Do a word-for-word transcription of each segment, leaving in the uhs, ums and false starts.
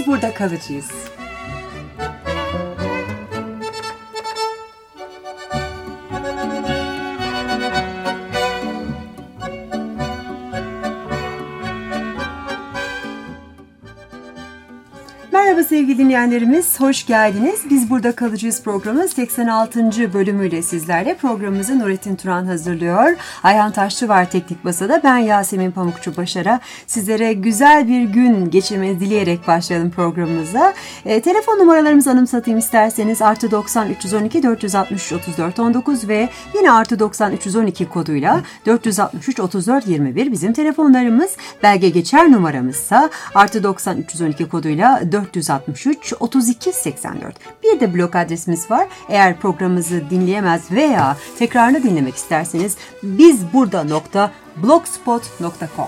biz burada kalıcıyız. Merhaba sevgili dinleyenlerimiz, hoş geldiniz. Biz Burada Kalıcıyız programı seksen altıncı bölümüyle sizlerle. Programımızı Nurettin Turan hazırlıyor. Ayhan Taşçı var teknik masada. Ben Yasemin Pamukçu Başar'a. Sizlere güzel bir gün geçirmenizi dileyerek başlayalım programımıza. E, telefon numaralarımızı anımsatayım isterseniz. Artı doksan üç yüz on iki dört yüz altmış üç otuz dört on dokuz ve yine artı doksan üç yüz on iki koduyla dört yüz altmış üç otuz dört yirmi bir bizim telefonlarımız. Belge geçer numaramızsa artı doksan üç yüz on iki koduyla dört yüz altmış üç otuz iki seksen dört. Bir de blog adresimiz var. Eğer programımızı dinleyemez veya tekrarını dinlemek isterseniz bizburda nokta blogspot nokta com.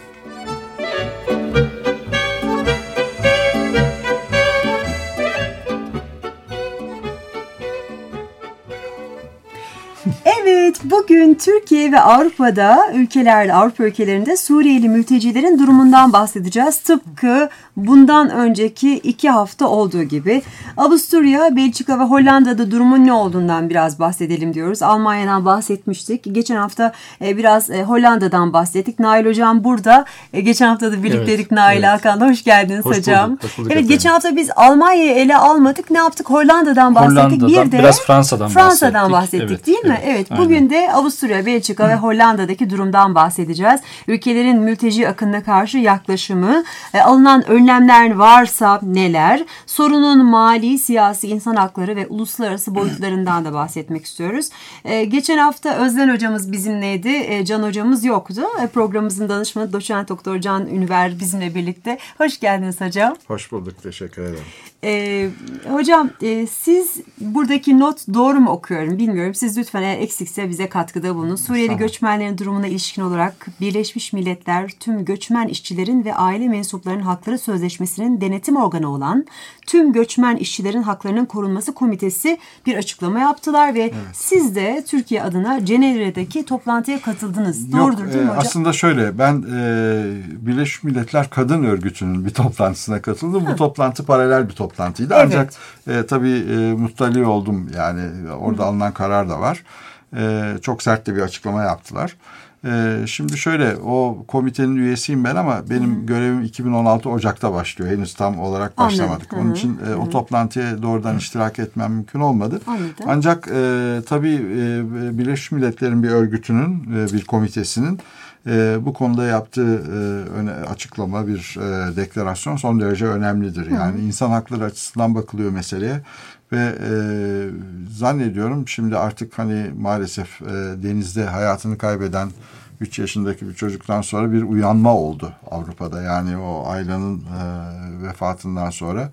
Evet, bugün Türkiye ve Avrupa'da ülkelerde, Avrupa ülkelerinde Suriyeli mültecilerin durumundan bahsedeceğiz. Tıpkı bundan önceki iki hafta olduğu gibi. Avusturya, Belçika ve Hollanda'da durumun ne olduğundan biraz bahsedelim diyoruz. Almanya'dan bahsetmiştik. Geçen hafta biraz Hollanda'dan bahsettik. Nail Hocam burada. Geçen hafta da birlikteydik evet, Nail evet. Hakan'da. Hoş geldiniz hoş hocam. Bulduk, hoş bulduk evet, efendim. Geçen hafta biz Almanya'yı ele almadık. Ne yaptık? Hollanda'dan bahsettik. Hollanda'dan, bir de biraz Fransa'dan, Fransa'dan bahsettik. bahsettik evet, değil mi? Evet. Evet. Aynen. Bugün de Avusturya, Belçika Hı. ve Hollanda'daki durumdan bahsedeceğiz. Ülkelerin mülteci akınına karşı yaklaşımı, e, alınan önlemler varsa neler, sorunun mali, siyasi, insan hakları ve uluslararası boyutlarından da bahsetmek istiyoruz. E, geçen hafta Özden hocamız bizimleydi, e, Can hocamız yoktu. E, programımızın danışmanı Doçent Doktor Can Ünver bizimle birlikte. Hoş geldiniz hocam. Hoş bulduk, teşekkür ederim. E, hocam e, siz buradaki not doğru mu okuyorum bilmiyorum. Siz lütfen eğer eksikse bize katkıda bulunun. Suriyeli tamam. göçmenlerin durumuna ilişkin olarak Birleşmiş Milletler tüm göçmen işçilerin ve aile mensuplarının hakları sözleşmesinin denetim organı olan tüm göçmen işçilerin haklarının korunması komitesi bir açıklama yaptılar ve evet. siz de Türkiye adına Cenevre'deki toplantıya katıldınız. Yok, Doğrudur değil mi e, hocam? Aslında şöyle ben e, Birleşmiş Milletler Kadın Örgütü'nün bir toplantısına katıldım. Hı. Bu toplantı paralel bir toplantıydı. Evet. Ancak e, tabii e, muttali oldum yani orada Hı. alınan karar da var. Ee, çok sert de bir açıklama yaptılar. Ee, şimdi şöyle o komitenin üyesiyim ben ama benim Hı-hı. görevim iki bin on altı Ocak'ta başlıyor. Henüz tam olarak başlamadık. Anladım. Onun için e, o toplantıya doğrudan Hı-hı. iştirak etmem mümkün olmadı. Anladım. Ancak e, tabii e, Birleşmiş Milletler'in bir örgütünün, e, bir komitesinin e, bu konuda yaptığı e, öne, açıklama, bir e, deklarasyon son derece önemlidir. Yani Hı-hı. insan hakları açısından bakılıyor meseleye. Ve e, zannediyorum şimdi artık hani maalesef e, denizde hayatını kaybeden üç yaşındaki bir çocuktan sonra bir uyanma oldu Avrupa'da. Yani o Ayla'nın e, vefatından sonra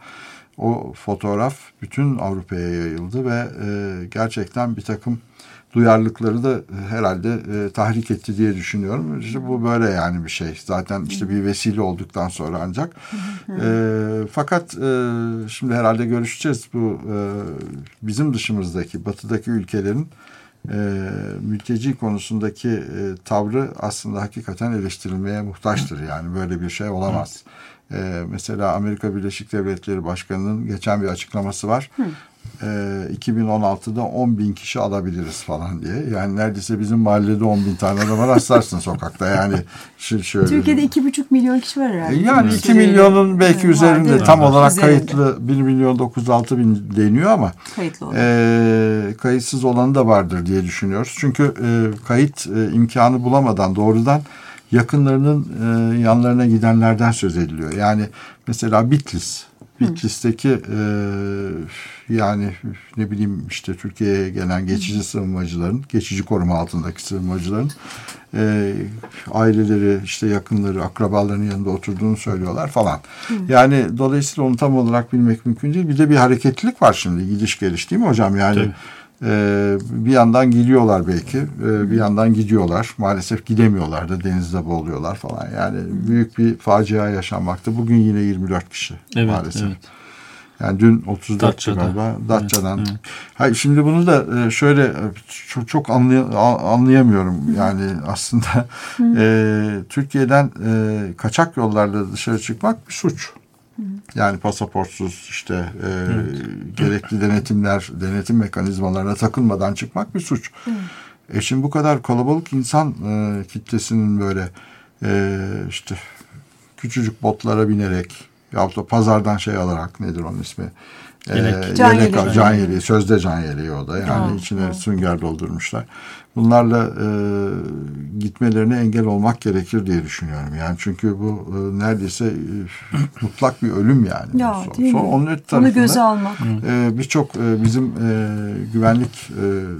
o fotoğraf bütün Avrupa'ya yayıldı ve e, gerçekten bir takım duyarlılıkları da herhalde e, tahrik etti diye düşünüyorum. İşte bu böyle yani bir şey. Zaten işte bir vesile olduktan sonra ancak. e, fakat e, şimdi herhalde görüşeceğiz. Bu e, bizim dışımızdaki, batıdaki ülkelerin e, mülteci konusundaki e, tavrı aslında hakikaten eleştirilmeye muhtaçtır. Yani böyle bir şey olamaz. E, mesela Amerika Birleşik Devletleri Başkanı'nın geçen bir açıklaması var. Hı. E, iki bin on altıda on bin kişi alabiliriz falan diye. Yani neredeyse bizim mahallede on bin tane adama rastlarsın sokakta. Yani şöyle. Türkiye'de iki buçuk milyon kişi var herhalde. Yani iki milyonun belki evet, üzerinde vardı. Tam olarak üzerinde. Kayıtlı bir milyon dokuz yüz altı bin deniyor ama e, kayıtsız olanı da vardır diye düşünüyoruz. Çünkü e, kayıt e, imkanı bulamadan doğrudan yakınlarının e, yanlarına gidenlerden söz ediliyor. Yani mesela Bitlis. Bitlis'teki e, yani ne bileyim işte Türkiye'ye gelen geçici sığınmacıların, geçici koruma altındaki sığınmacıların e, aileleri, işte yakınları, akrabalarının yanında oturduğunu söylüyorlar falan. Hı. Yani dolayısıyla onu tam olarak bilmek mümkün değil. Bir de bir hareketlilik var şimdi, gidiş geliş değil mi hocam? Yani Tabii. Ee, bir yandan gidiyorlar belki, ee, bir yandan gidiyorlar. Maalesef gidemiyorlar da denizde boğuluyorlar falan. Yani büyük bir facia yaşanmakta. Bugün yine yirmi dört kişi evet, maalesef. Evet. Yani dün otuz dört galiba Datça'dan. Evet, evet. Hayır, şimdi bunu da şöyle çok, çok anlay, anlayamıyorum. Yani aslında e, Türkiye'den e, kaçak yollarla dışarı çıkmak bir suç. Yani pasaportsuz işte e, evet. gerekli denetimler, denetim mekanizmalarına takılmadan çıkmak bir suç. Evet. E şimdi bu kadar kalabalık insan e, kitlesinin böyle e, işte küçücük botlara binerek yahut da pazardan şey alarak, nedir onun ismi? Yelek. Can Yelek, yeleği. Can yeleği, sözde can yeleği o da. Yani Aa, içine aa. sünger doldurmuşlar. Bunlarla e, gitmelerine engel olmak gerekir diye düşünüyorum. Yani çünkü bu e, neredeyse e, mutlak bir ölüm yani. Ya, son, değil son, mi? onun Onu göze almak. E, Birçok e, bizim e, güvenlik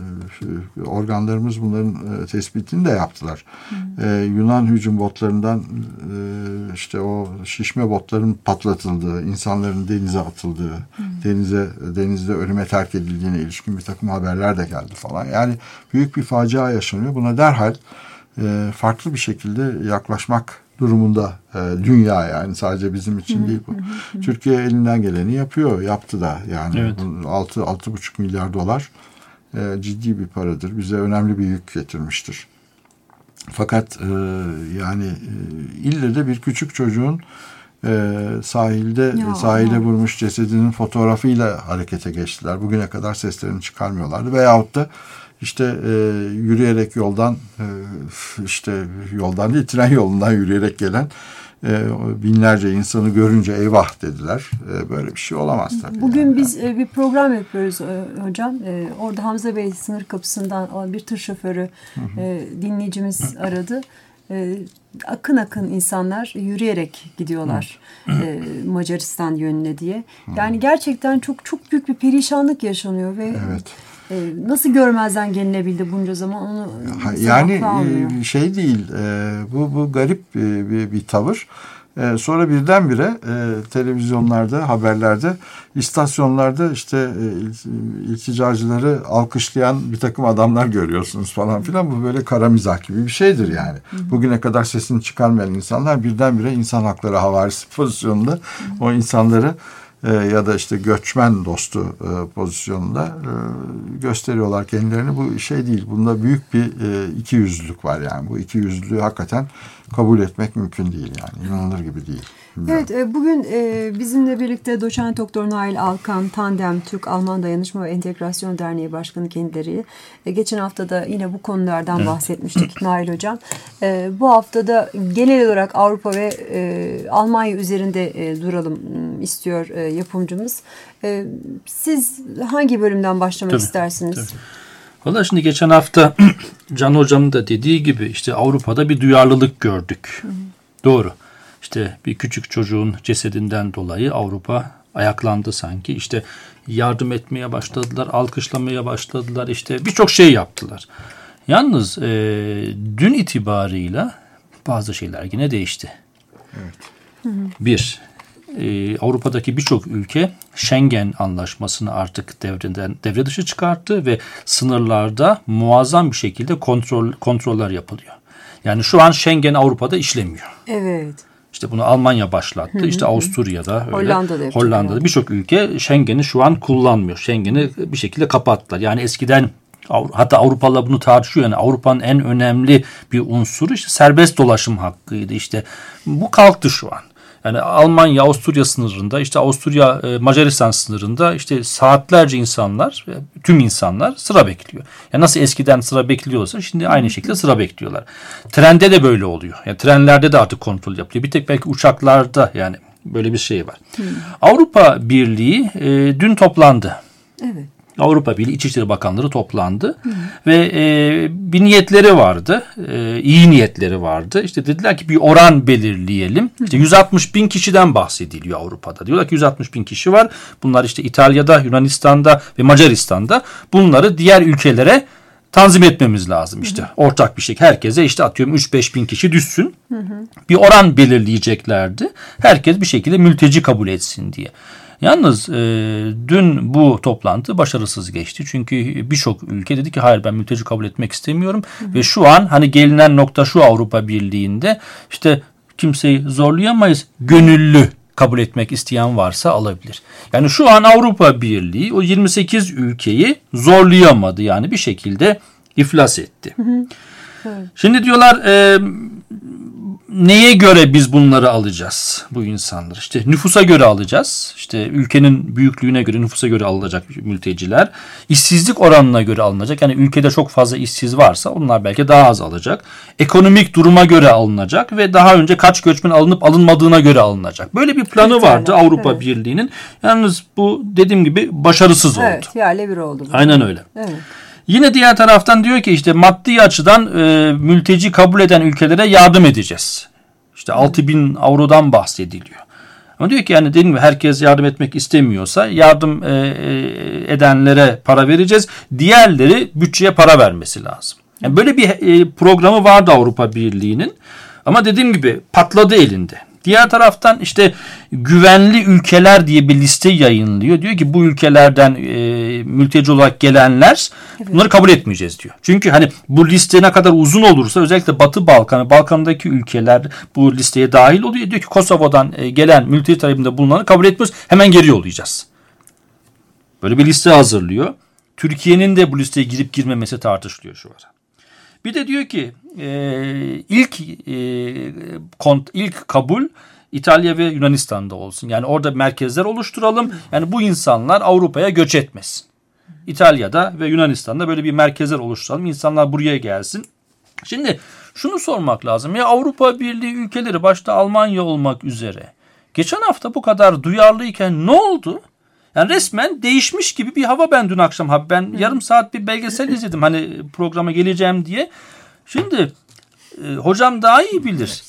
e, organlarımız bunların e, tespitini de yaptılar. E, Yunan hücum botlarından e, işte o şişme botların patlatıldığı, insanların denize atıldığı, Hı. denize denizde ölüme terk edildiğine ilişkin bir takım haberler de geldi falan. Yani büyük bir facia yaşanıyor. Buna derhal e, farklı bir şekilde yaklaşmak durumunda e, dünya, yani sadece bizim için değil bu. Türkiye elinden geleni yapıyor, yaptı da yani evet. altı altı buçuk milyar dolar e, ciddi bir paradır. Bize önemli bir yük getirmiştir. Fakat e, yani e, ille de bir küçük çocuğun e, sahilde ya, sahile ya. vurmuş cesedinin fotoğrafıyla harekete geçtiler. Bugüne kadar seslerini çıkarmıyorlardı. Veyahut da işte e, yürüyerek yoldan e, işte yoldan değil tren yolundan yürüyerek gelen e, binlerce insanı görünce eyvah dediler. E, böyle bir şey olamaz tabii. Bugün yani. biz e, bir program yapıyoruz e, hocam. E, orada Hamza Bey sınır kapısından bir tır şoförü e, dinleyicimiz aradı. E, akın akın insanlar yürüyerek gidiyorlar e, Macaristan yönüne diye. Yani gerçekten çok çok büyük bir perişanlık yaşanıyor ve evet. e, nasıl görmezden gelinebildi bunca zaman onu yani e, şey değil e, bu bu garip e, bir, bir tavır. E, sonra birdenbire e, televizyonlarda, haberlerde, istasyonlarda işte e, ilticacıları alkışlayan bir takım adamlar görüyorsunuz falan filan. Bu böyle kara mizah gibi bir şeydir yani. Hı hı. Bugüne kadar sesini çıkarmayan insanlar birdenbire insan hakları havarisi pozisyonunda hı hı. o insanları e, ya da işte göçmen dostu e, pozisyonunda e, gösteriyorlar kendilerini. Bu şey değil. Bunda büyük bir e, ikiyüzlülük var yani. Bu ikiyüzlülüğü hakikaten kabul etmek mümkün değil yani. İnanılır gibi değil. Bilmiyorum. Evet, bugün bizimle birlikte Doçent Doktor Nail Alkan, Tandem Türk-Alman Dayanışma ve Entegrasyon Derneği Başkanı kendileri. Geçen hafta da yine bu konulardan evet. bahsetmiştik Nail Hocam. Bu haftada genel olarak Avrupa ve Almanya üzerinde duralım istiyor yapımcımız. Siz hangi bölümden başlamak tabii, istersiniz? Tabii. Valla şimdi geçen hafta Can Hocam'ın da dediği gibi işte Avrupa'da bir duyarlılık gördük. Hı hı. Doğru. İşte bir küçük çocuğun cesedinden dolayı Avrupa ayaklandı sanki. İşte yardım etmeye başladılar, alkışlamaya başladılar. İşte birçok şey yaptılar. Yalnız e, dün itibarıyla bazı şeyler yine değişti. Evet. Hı hı. Bir, e, Avrupa'daki birçok ülke Schengen Anlaşması'nı artık devreden devre dışı çıkarttı ve sınırlarda muazzam bir şekilde kontrol kontroller yapılıyor. Yani şu an Schengen Avrupa'da işlemiyor. Evet. İşte bunu Almanya başlattı. Hı hı. İşte Avusturya'da, öyle, Hollanda'da, Hollanda'da birçok ülke Schengen'i şu an kullanmıyor. Schengen'i bir şekilde kapattılar. Yani eskiden hatta Avrupalılar bunu tartışıyor. Yani Avrupa'nın en önemli bir unsuru işte serbest dolaşım hakkıydı. İşte bu kalktı şu an. Yani Almanya, Avusturya sınırında, işte Avusturya, Macaristan sınırında işte saatlerce insanlar, tüm insanlar sıra bekliyor. Yani nasıl eskiden sıra bekliyorsa şimdi aynı şekilde sıra bekliyorlar. Trende de böyle oluyor. Yani trenlerde de artık kontrol yapılıyor. Bir tek belki uçaklarda yani böyle bir şey var. Hmm. Avrupa Birliği e, dün toplandı. Evet. Avrupa Birliği İçişleri Bakanları toplandı hı. ve e, bir niyetleri vardı, e, iyi niyetleri vardı. İşte dediler ki bir oran belirleyelim. İşte yüz altmış bin kişiden bahsediliyor Avrupa'da. Diyorlar ki yüz altmış bin kişi var. Bunlar işte İtalya'da, Yunanistan'da ve Macaristan'da. Bunları diğer ülkelere tanzim etmemiz lazım işte. Hı hı. Ortak bir şey. Herkese işte atıyorum üç beş bin kişi düşsün. Hı hı. Bir oran belirleyeceklerdi. Herkes bir şekilde mülteci kabul etsin diye. Yalnız e, dün bu toplantı başarısız geçti. Çünkü birçok ülke dedi ki hayır ben mülteci kabul etmek istemiyorum. Hı hı. Ve şu an hani gelinen nokta şu Avrupa Birliği'nde işte kimseyi zorlayamayız. Gönüllü kabul etmek isteyen varsa alabilir. Yani şu an Avrupa Birliği o yirmi sekiz ülkeyi zorlayamadı. Yani bir şekilde iflas etti. Hı hı. Evet. Şimdi diyorlar e, neye göre biz bunları alacağız, bu insanları? İşte nüfusa göre alacağız. İşte ülkenin büyüklüğüne göre, nüfusa göre alınacak mülteciler. İşsizlik oranına göre alınacak. Yani ülkede çok fazla işsiz varsa onlar belki daha az alacak. Ekonomik duruma göre alınacak ve daha önce kaç göçmen alınıp alınmadığına göre alınacak. Böyle bir planı evet, vardı yani. Avrupa evet. Birliği'nin. Yalnız bu dediğim gibi başarısız evet, oldu. Evet, yerle bir oldu. Bu. Aynen öyle. Evet. Yine diğer taraftan diyor ki işte maddi açıdan e, mülteci kabul eden ülkelere yardım edeceğiz. İşte altı bin avrodan bahsediliyor. Ama diyor ki yani dediğim gibi herkes yardım etmek istemiyorsa yardım e, e, edenlere para vereceğiz. Diğerleri bütçeye para vermesi lazım. Yani böyle bir e, programı vardı Avrupa Birliği'nin. Ama dediğim gibi patladı elinde. Diğer taraftan işte güvenli ülkeler diye bir liste yayınlıyor. Diyor ki bu ülkelerden e, mülteci olarak gelenler evet. bunları kabul etmeyeceğiz diyor. Çünkü hani bu liste ne kadar uzun olursa özellikle Batı Balkan, Balkan'daki ülkeler bu listeye dahil oluyor. Diyor ki Kosova'dan e, gelen mülteci talebinde bulunanları kabul etmiyoruz. Hemen geri yollayacağız. Böyle bir liste hazırlıyor. Türkiye'nin de bu listeye girip girmemesi tartışılıyor şu ara. Bir de diyor ki e, ilk e, kont, ilk kabul İtalya ve Yunanistan'da olsun. Yani orada merkezler oluşturalım. Yani bu insanlar Avrupa'ya göç etmesin. İtalya'da ve Yunanistan'da böyle bir merkezler oluşturalım. İnsanlar buraya gelsin. Şimdi şunu sormak lazım. Ya Avrupa Birliği ülkeleri başta Almanya olmak üzere geçen hafta bu kadar duyarlıyken ne oldu? Yani resmen değişmiş gibi bir hava ben dün akşam. Ben yarım saat bir belgesel izledim hani programa geleceğim diye. Şimdi e, hocam daha iyi bilir.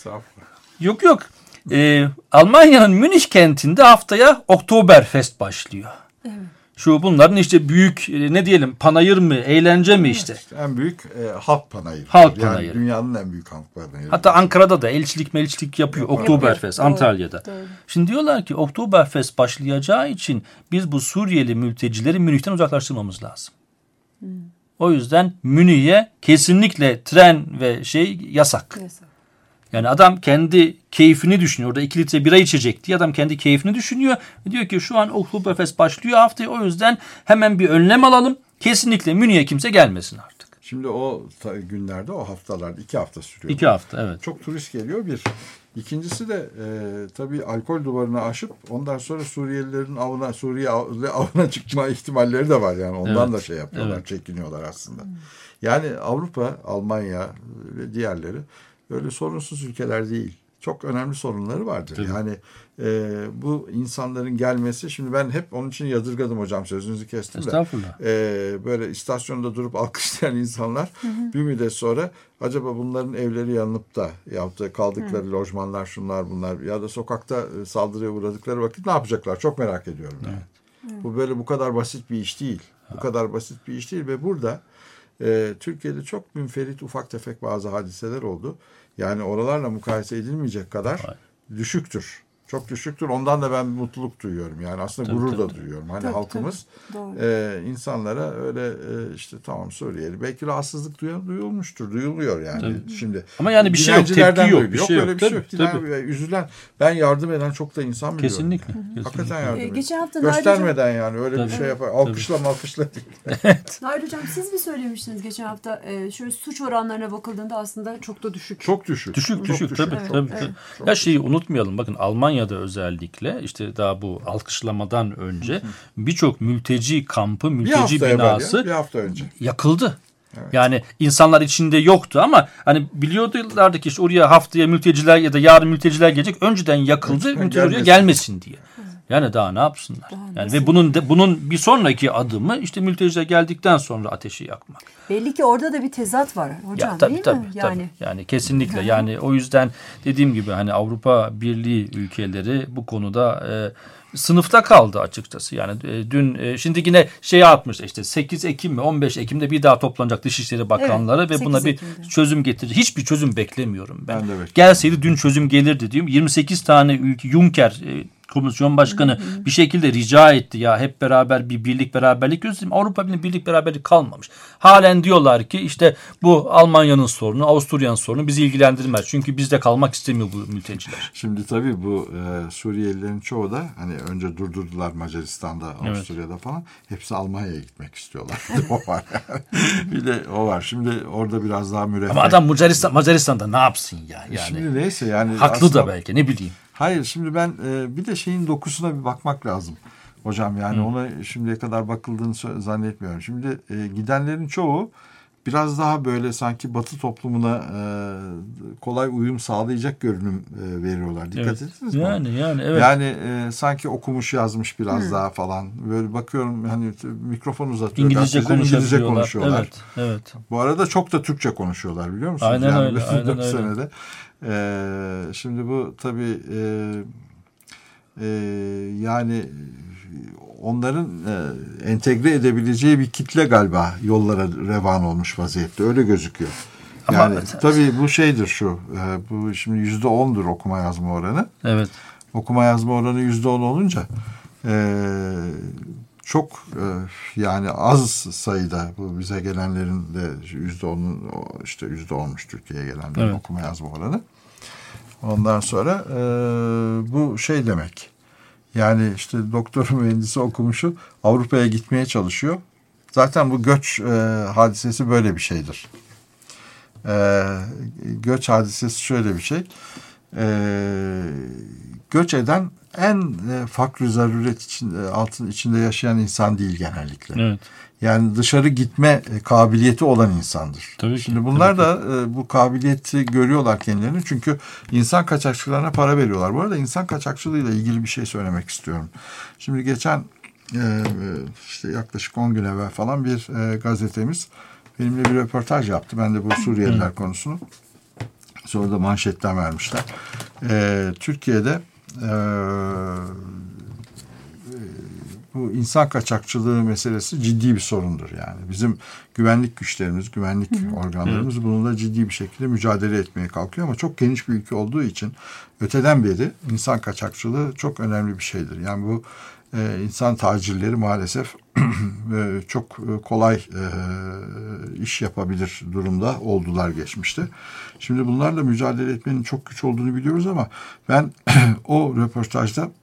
Yok yok. E, Almanya'nın Münih kentinde haftaya Oktoberfest başlıyor. Evet. Şu bunların işte büyük e, ne diyelim panayır mı, eğlence mi işte. işte en büyük e, halk panayırı. Halk yani panayırı. Dünyanın en büyük halk panayırı. Hatta Ankara'da da elçilik melçilik yapıyor. Yapıyor. Oktoberfest Yapıyor. Antalya'da. Doğru. Şimdi diyorlar ki Oktoberfest başlayacağı için biz bu Suriyeli mültecileri Münih'ten uzaklaştırmamız lazım. Hmm. O yüzden Münih'e kesinlikle tren ve şey yasak. Yasak. Yani adam kendi keyfini düşünüyor. Orada iki litre bira içecek diye adam kendi keyfini düşünüyor. Diyor ki şu an Oktoberfest başlıyor haftaya. O yüzden hemen bir önlem alalım. Kesinlikle Münih'e kimse gelmesin artık. Şimdi o günlerde, o haftalarda iki hafta sürüyor. İki hafta evet. Çok turist geliyor bir. İkincisi de e, tabii alkol duvarını aşıp ondan sonra Suriyelilerin avına, Suriye avına çıkma ihtimalleri de var. Yani ondan evet. da şey yapıyorlar, evet. çekiniyorlar aslında. Yani Avrupa, Almanya ve diğerleri öyle sorunsuz ülkeler değil. Çok önemli sorunları vardır. Tabii. Yani e, bu insanların gelmesi, şimdi ben hep onun için yadırgadım hocam, sözünüzü kestim de. Estağfurullah. E, böyle istasyonda durup alkışlayan insanlar hı hı. bir müddet sonra acaba bunların evleri yanıp da yaptığı kaldıkları hı. lojmanlar şunlar bunlar ya da sokakta saldırıya uğradıkları vakit ne yapacaklar? Çok merak ediyorum. Yani. Evet. Bu böyle bu kadar basit bir iş değil. Ha. Bu kadar basit bir iş değil ve burada e, Türkiye'de çok münferit ufak tefek bazı hadiseler oldu. Yani oralarla mukayese edilmeyecek kadar Hayır. düşüktür. Çok düşüktür. Ondan da ben mutluluk duyuyorum. Yani aslında tabii, gurur tabii. da duyuyorum. Hani tabii, halkımız e, insanlara öyle e, işte tamam Suriyeli. Belki rahatsızlık duyan, duyulmuştur. Duyuluyor yani. Tabii. Şimdi. Ama yani bir şey yok. Tepki yok. Bir yok şey yok. Öyle bir şey yok. Tabii. Üzülen, ben yardım eden çok da insan biliyorum. Kesinlikle. Yani. Kesinlikle. Hakikaten yardım ediyor. Geçen hafta göstermeden Nail yani öyle tabii. bir şey yapar. Alkışla malkışla değil. Evet. Nail Hocam siz mi söylemiştiniz geçen hafta e, şöyle suç oranlarına bakıldığında aslında çok da düşük. Çok düşük. Düşük çok düşük. düşük. Tabii evet. tabii. Evet. tabii. Ya şeyi unutmayalım. Bakın Almanya'da özellikle işte daha bu alkışlamadan önce birçok mülteci kampı, mülteci bir binası ya, bir hafta önce yakıldı. Evet. Yani insanlar içinde yoktu ama hani biliyorlardı ki işte oraya haftaya mülteciler ya da yarın mülteciler gelecek. Önceden yakıldı, evet, mülteciler oraya gelmesin diye. Yani daha ne yapsınlar? Daha yani ve bunun de, bunun bir sonraki adımı işte mülteciler geldikten sonra ateşi yakmak. Belli ki orada da bir tezat var hocam ya, tabii, değil tabii, mi? Tabii. Yani yani kesinlikle. Yani o yüzden dediğim gibi hani Avrupa Birliği ülkeleri bu konuda e, sınıfta kaldı açıkçası. Yani e, dün e, şimdi yine şey atmış işte sekiz Ekim mi on beş Ekim'de bir daha toplanacak Dışişleri Bakanları evet, ve buna bir Ekim'de çözüm getirecek. Hiçbir çözüm beklemiyorum ben. ben Gelseydi dün çözüm gelirdi diyorum. yirmi sekiz tane ülke Juncker e, Komisyon başkanı hı hı. bir şekilde rica etti ya hep beraber bir birlik beraberlik göstereyim. Avrupa Birliği birlik beraberlik kalmamış. Halen diyorlar ki işte bu Almanya'nın sorunu, Avusturya'nın sorunu bizi ilgilendirmez. Çünkü bizde kalmak istemiyor bu mülteciler. Şimdi tabii bu e, Suriyelilerin çoğu da hani önce durdurdular Macaristan'da, Avusturya'da evet. falan. Hepsi Almanya'ya gitmek istiyorlar. O var yani. Bir de o var. Şimdi orada biraz daha müreffeh. Ama adam Macaristan, Macaristan'da ne yapsın ya? Yani, şimdi neyse yani. Haklı aslında, da belki ne bileyim. Hayır şimdi ben e, bir de şeyin dokusuna bir bakmak lazım hocam yani Hı. ona şimdiye kadar bakıldığını zannetmiyorum. Şimdi e, gidenlerin çoğu biraz daha böyle sanki Batı toplumuna e, kolay uyum sağlayacak görünüm e, veriyorlar. Dikkat evet. ettiniz mi? Yani yani evet. Yani e, sanki okumuş yazmış biraz Hı. daha falan. Böyle bakıyorum hani mikrofon uzatıyor. İngilizce konuşuyorlar. İngilizce konuşuyorlar. Evet, evet. Bu arada çok da Türkçe konuşuyorlar biliyor musunuz? Aynen yani öyle. Aynen öyle. Senede. Ee, şimdi bu tabii e, e, yani onların e, entegre edebileceği bir kitle galiba yollara revan olmuş vaziyette. Öyle gözüküyor. Yani Ama, tabii bu şeydir şu. E, bu şimdi yüzde ondur okuma yazma oranı. Evet. Okuma yazma oranı yüzde on olunca e, çok e, yani az sayıda bu bize gelenlerin de yüzde onun işte yüzde onmuş Türkiye'ye gelenlerin evet. okuma yazma oranı. Ondan sonra e, bu şey demek. Yani işte doktor mühendisi okumuşu Avrupa'ya gitmeye çalışıyor. Zaten bu göç e, hadisesi böyle bir şeydir. E, göç hadisesi şöyle bir şey. E, göç eden en e, fakr-ı zaruret içinde, altın içinde yaşayan insan değil genellikle. Evet. Yani dışarı gitme e, kabiliyeti olan insandır. Tabii ki, Şimdi bunlar tabii da e, bu kabiliyeti görüyorlar kendilerini. Çünkü insan kaçakçılarına para veriyorlar. Bu arada insan kaçakçılığıyla ilgili bir şey söylemek istiyorum. Şimdi geçen e, işte yaklaşık on gün evvel falan bir e, gazetemiz benimle bir röportaj yaptı. Ben de bu Suriyeliler konusunu. Sonra da manşetten vermişler. E, Türkiye'de e, bu insan kaçakçılığı meselesi ciddi bir sorundur yani. Bizim güvenlik güçlerimiz, güvenlik hı hı. organlarımız hı. bununla ciddi bir şekilde mücadele etmeye kalkıyor ama çok geniş bir ülke olduğu için öteden beri insan kaçakçılığı çok önemli bir şeydir. Yani bu e, insan tacirleri maalesef e, çok kolay e, iş yapabilir durumda oldular geçmişte. Şimdi bunlarla mücadele etmenin çok güç olduğunu biliyoruz ama ben o röportajda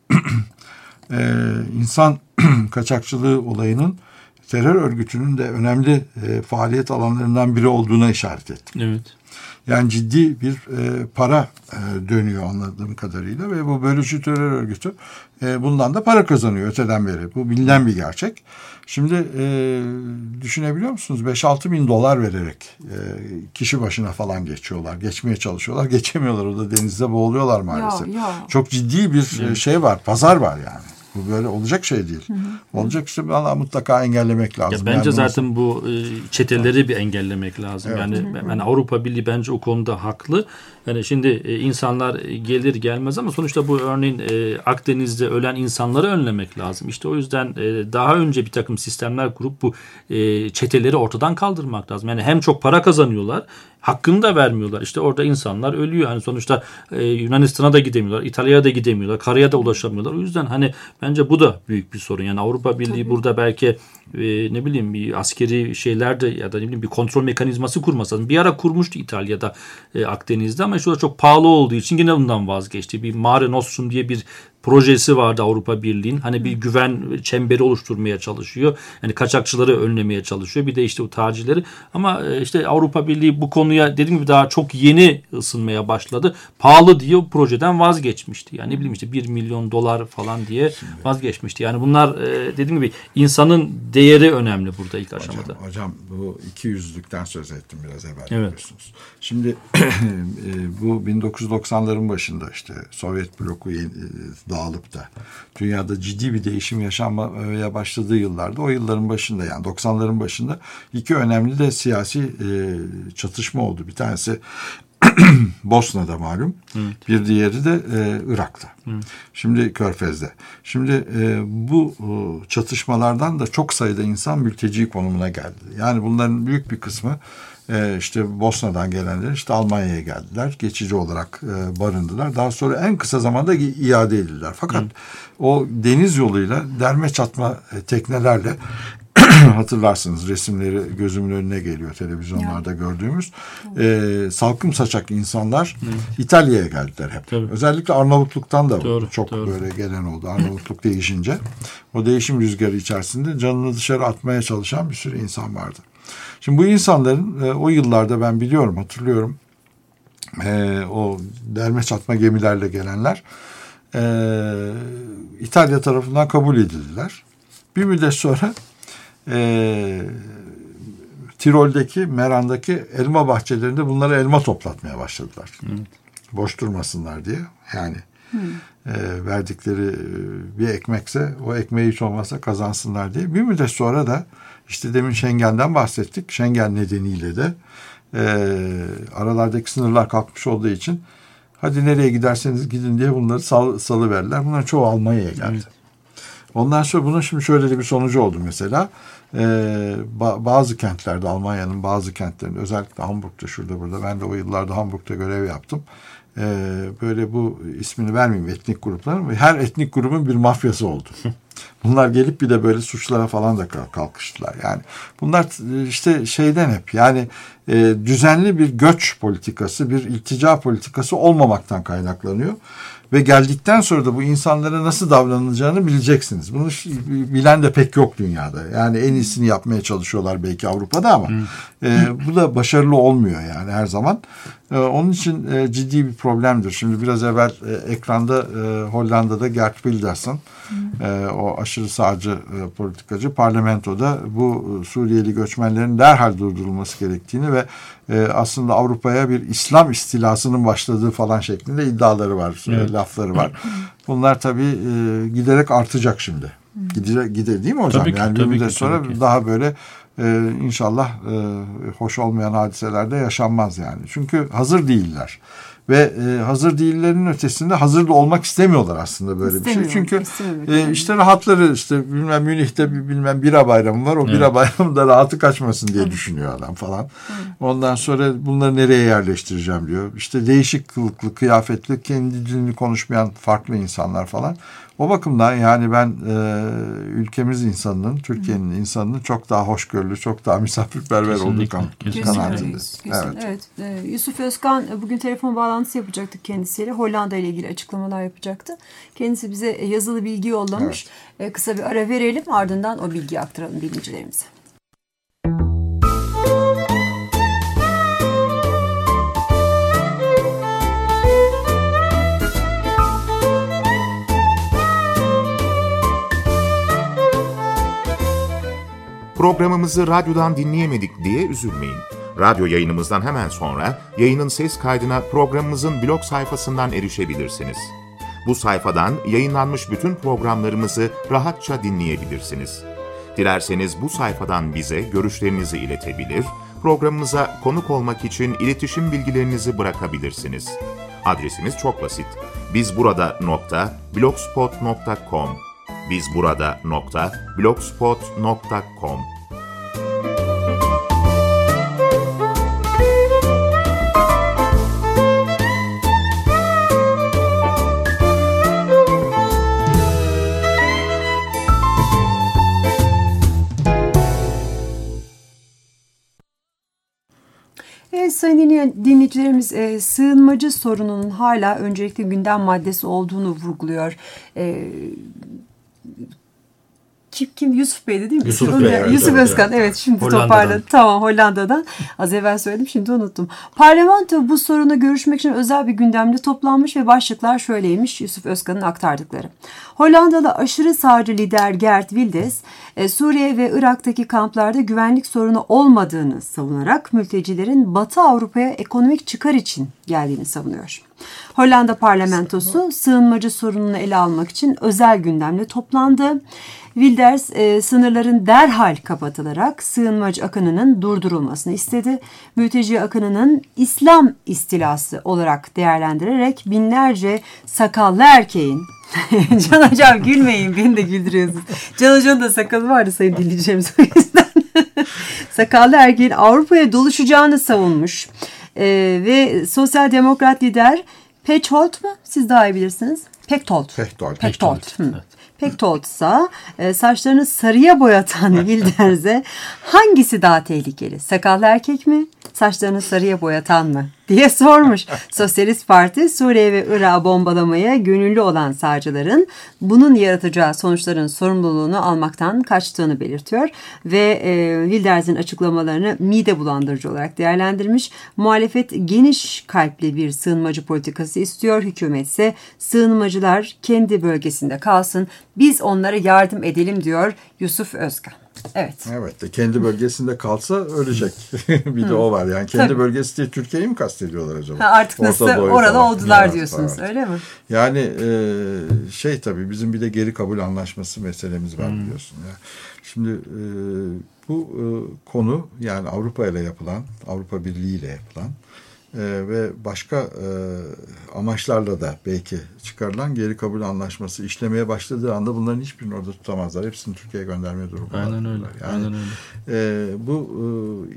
e, insan kaçakçılığı olayının terör örgütünün de önemli e, faaliyet alanlarından biri olduğuna işaret ettim. Evet. Yani ciddi bir e, para e, dönüyor anladığım kadarıyla ve bu bölücü terör örgütü e, bundan da para kazanıyor öteden beri. Bu bilinen bir gerçek. Şimdi e, düşünebiliyor musunuz? beş altı bin dolar vererek e, kişi başına falan geçiyorlar. Geçmeye çalışıyorlar. Geçemiyorlar. O da denizde boğuluyorlar maalesef. Ya, ya. Çok ciddi bir evet. şey var. Pazar var yani. Bu böyle olacak şey değil. Hı hı. Olacak işte valla mutlaka engellemek lazım. Ya bence yani zaten bu çeteleri bir engellemek lazım. Evet. Yani, hı hı. yani Avrupa Birliği bence o konuda haklı. Yani şimdi insanlar gelir gelmez ama sonuçta bu örneğin Akdeniz'de ölen insanları önlemek lazım. İşte o yüzden daha önce bir takım sistemler kurup bu çeteleri ortadan kaldırmak lazım. Yani hem çok para kazanıyorlar, hakkını da vermiyorlar. İşte orada insanlar ölüyor. Yani sonuçta Yunanistan'a da gidemiyorlar, İtalya'ya da gidemiyorlar, karaya da ulaşamıyorlar. O yüzden hani bence bu da büyük bir sorun. Yani Avrupa Birliği Tabii. burada belki e, ne bileyim bir askeri şeyler de ya da ne bileyim bir kontrol mekanizması kurması lazım. Bir ara kurmuştu İtalya'da e, Akdeniz'de ama şu da çok pahalı olduğu için yine bundan vazgeçti. Bir Mare Nostrum diye bir projesi vardı Avrupa Birliği'nin. Hani bir güven çemberi oluşturmaya çalışıyor. Yani kaçakçıları önlemeye çalışıyor. Bir de işte o tacirleri. Ama işte Avrupa Birliği bu konuya dediğim gibi daha çok yeni ısınmaya başladı. Pahalı diye o projeden vazgeçmişti. Yani ne bileyim işte bir milyon dolar falan diye vazgeçmişti. Yani bunlar dediğim gibi insanın değeri önemli burada ilk aşamada. Hocam, hocam bu iki yüzlükten söz ettim biraz evvel evet. biliyorsunuz. Şimdi bu bin dokuz yüz doksanların başında işte Sovyet bloku dağılıp da dünyada ciddi bir değişim yaşanmaya başladığı yıllarda o yılların başında yani doksanların başında iki önemli de siyasi e, çatışma oldu. Bir tanesi Bosna'da malum. Evet. Bir diğeri de e, Irak'ta. Evet. Şimdi Körfez'de. Şimdi e, bu e, çatışmalardan da çok sayıda insan mülteci konumuna geldi. Yani bunların büyük bir kısmı e, işte Bosna'dan gelenler işte Almanya'ya geldiler. Geçici olarak e, barındılar. Daha sonra en kısa zamanda iade edildiler. Fakat Hı. o deniz yoluyla derme çatma e, teknelerle hatırlarsınız, resimleri gözümün önüne geliyor televizyonlarda ya. gördüğümüz. E, salkım saçak insanlar evet. İtalya'ya geldiler hep. Tabii. Özellikle Arnavutluk'tan da doğru, çok doğru. böyle gelen oldu. Arnavutluk değişince o değişim rüzgarı içerisinde canını dışarı atmaya çalışan bir sürü insan vardı. Şimdi bu insanların e, o yıllarda ben biliyorum, hatırlıyorum e, o derme çatma gemilerle gelenler e, İtalya tarafından kabul edildiler. Bir müddet sonra E, Tirol'deki, Meran'daki elma bahçelerinde bunlara elma toplatmaya başladılar. Hı. Boş durmasınlar diye. Yani e, verdikleri bir ekmekse o ekmeği hiç olmazsa kazansınlar diye. Bir müddet sonra da işte demin Schengen'den bahsettik. Schengen nedeniyle de e, aralardaki sınırlar kalkmış olduğu için hadi nereye giderseniz gidin diye bunları sal, salıverdiler. Bunların çoğu Almanya'ya geldi. Evet. Ondan sonra bunun şimdi şöyle de bir sonucu oldu mesela. Ee, ba- bazı kentlerde, Almanya'nın bazı kentlerinde, özellikle Hamburg'da, şurada burada, ben de o yıllarda Hamburg'da görev yaptım. Ee, böyle bu ismini vermeyeyim etnik grupların, her etnik grubun bir mafyası oldu. Bunlar gelip bir de böyle suçlara falan da kalkıştılar. Yani bunlar işte şeyden hep yani e, düzenli bir göç politikası, bir iltica politikası olmamaktan kaynaklanıyor. Ve geldikten sonra da bu insanlara nasıl davranılacağını bileceksiniz. Bunu bilen de pek yok dünyada. Yani en iyisini yapmaya çalışıyorlar belki Avrupa'da ama e, bu da başarılı olmuyor yani her zaman. E, onun için e, ciddi bir problemdir. Şimdi biraz evvel e, ekranda e, Hollanda'da Geert Wildersen, e, o aşırı sağcı e, politikacı, parlamentoda bu Suriyeli göçmenlerin derhal durdurulması gerektiğini ve e, aslında Avrupa'ya bir İslam istilasının başladığı falan şeklinde iddiaları var, evet. lafları var. Bunlar tabii e, giderek artacak şimdi. Gider, gider değil mi hocam? Tabii ki, yani tabii bir de ki, sonra tabii ki. daha böyle e, inşallah e, hoş olmayan hadiselerde yaşanmaz yani. Çünkü hazır değiller. Ve e, hazır değillerinin ötesinde hazır da olmak istemiyorlar aslında böyle bir şey. Çünkü e, işte rahatları işte bilmem Münih'te bir, bilmem bira bayramı var. O evet. bira bayramında rahatı kaçmasın diye evet. düşünüyor adam falan. Evet. Ondan sonra bunları nereye yerleştireceğim diyor. İşte değişik kılıklı, kıyafetli, kendi dilini konuşmayan farklı insanlar falan. O bakımdan yani ben e, ülkemiz insanının, Türkiye'nin Hı. insanının çok daha hoşgörülü, çok daha misafirperver olduğu kanaatindeyiz. Evet. evet. Ee, Yusuf Özkan bugün telefon bağlantısı yapacaktık kendisiyle. Hollanda ile ilgili açıklamalar yapacaktı. Kendisi bize yazılı bilgi yollamış. Evet. Ee, kısa bir ara verelim, ardından o bilgiyi aktaralım dinleyicilerimize. Programımızı radyodan dinleyemedik diye üzülmeyin. Radyo yayınımızdan hemen sonra yayının ses kaydına programımızın blog sayfasından erişebilirsiniz. Bu sayfadan yayınlanmış bütün programlarımızı rahatça dinleyebilirsiniz. Dilerseniz bu sayfadan bize görüşlerinizi iletebilir, programımıza konuk olmak için iletişim bilgilerinizi bırakabilirsiniz. Adresimiz çok basit. bizburada nokta blogspot nokta com bizburada nokta blogspot nokta com. Evet sayın dinleyicilerimiz, e, sığınmacı sorununun hala öncelikli gündem maddesi olduğunu vurguluyor. E, Kim, kim? Yusuf Bey'di değil mi? Yusuf, Bey, evet, Yusuf evet, Özkan. Evet, şimdi Hollanda'dan. toparladım. Tamam, Hollanda'dan. Az evvel söyledim, şimdi unuttum. Parlamento bu sorunu görüşmek için özel bir gündemde toplanmış ve başlıklar şöyleymiş Yusuf Özkan'ın aktardıkları. Hollandalı aşırı sağcı lider Geert Wilders, Suriye ve Irak'taki kamplarda güvenlik sorunu olmadığını savunarak mültecilerin Batı Avrupa'ya ekonomik çıkar için geldiğini savunuyor. Hollanda parlamentosu sığınmacı sorununu ele almak için özel gündemle toplandı. Wilders e, sınırların derhal kapatılarak sığınmacı akınının durdurulmasını istedi. Mülteci akınının İslam istilası olarak değerlendirerek binlerce sakallı erkeğin Can Hocam gülmeyin, beni de güldürüyorsunuz. Can Hoca'nın da sakalı vardı sayın dinleyeceğimiz o yüzden. sakallı erkeğin Avrupa'ya doluşacağını savunmuş. Ee, ve sosyal demokrat lider Pechtold mu? Siz daha iyi bilirsiniz. Pechtold. Pechtold. Pechtold. Pechtold. Pechtold ise e, saçlarını sarıya boyatan Wilders'e hangisi daha tehlikeli? Sakallı erkek mi? Saçlarını sarıya boyatan mı? diye sormuş. Sosyalist Parti Suriye ve Irak'ı bombalamaya gönüllü olan sağcıların bunun yaratacağı sonuçların sorumluluğunu almaktan kaçtığını belirtiyor ve e, Wilders'in açıklamalarını mide bulandırıcı olarak değerlendirmiş. Muhalefet geniş kalpli bir sığınmacı politikası istiyor. Hükümet ise sığınmacılar kendi bölgesinde kalsın, biz onlara yardım edelim diyor Yusuf Özkan. Evet. Evet. Kendi bölgesinde kalsa ölecek. Bir de o var. Yani kendi Tabii. bölgesi diye Türkiye'yi mi kastediyorlar acaba? Ha, artık nasıl orada falan. oldular evet, diyorsunuz. Evet. Öyle mi? Yani e, şey tabii bizim bir de geri kabul anlaşması meselemiz var hmm. biliyorsun. Ya. Şimdi e, bu e, konu yani Avrupa ile yapılan, Avrupa Birliği ile yapılan Ee, ve başka e, amaçlarla da belki çıkarılan geri kabul anlaşması işlemeye başladığı anda bunların hiçbirini orada tutamazlar. Hepsini Türkiye'ye göndermeye durumunda. Aynen öyle. Yani, Aynen öyle. E, bu e,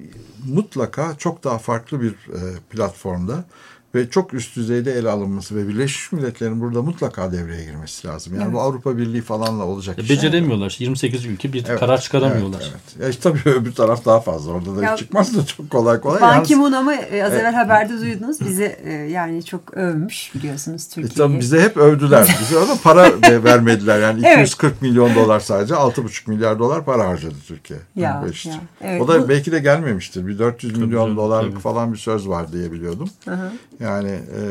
mutlaka çok daha farklı bir e, platformda ve çok üst düzeyde ele alınması ve Birleşmiş Milletler'in burada mutlaka devreye girmesi lazım. Yani evet. bu Avrupa Birliği falanla olacak. E, beceremiyorlar. Yani. yirmi sekiz ülke bir evet, karar çıkaramıyorlar. Evet, evet. Ya işte, tabii öbür taraf daha fazla. Orada da ya, çıkmaz da çok kolay kolay. Ban Ki-moon ama az evvel evet. haberde duydunuz. Bizi yani çok övmüş biliyorsunuz Türkiye'yi. E, tabii bize hep övdüler. Bize orada para vermediler. Yani evet. iki yüz kırk milyon dolar sadece altı buçuk milyar dolar para harcadı Türkiye. Ya, ya. Evet, o da bu... belki de gelmemiştir. Bir dört yüz milyon tabii, dolarlık tabii. falan bir söz var diye biliyordum. Hı-hı. Yani e,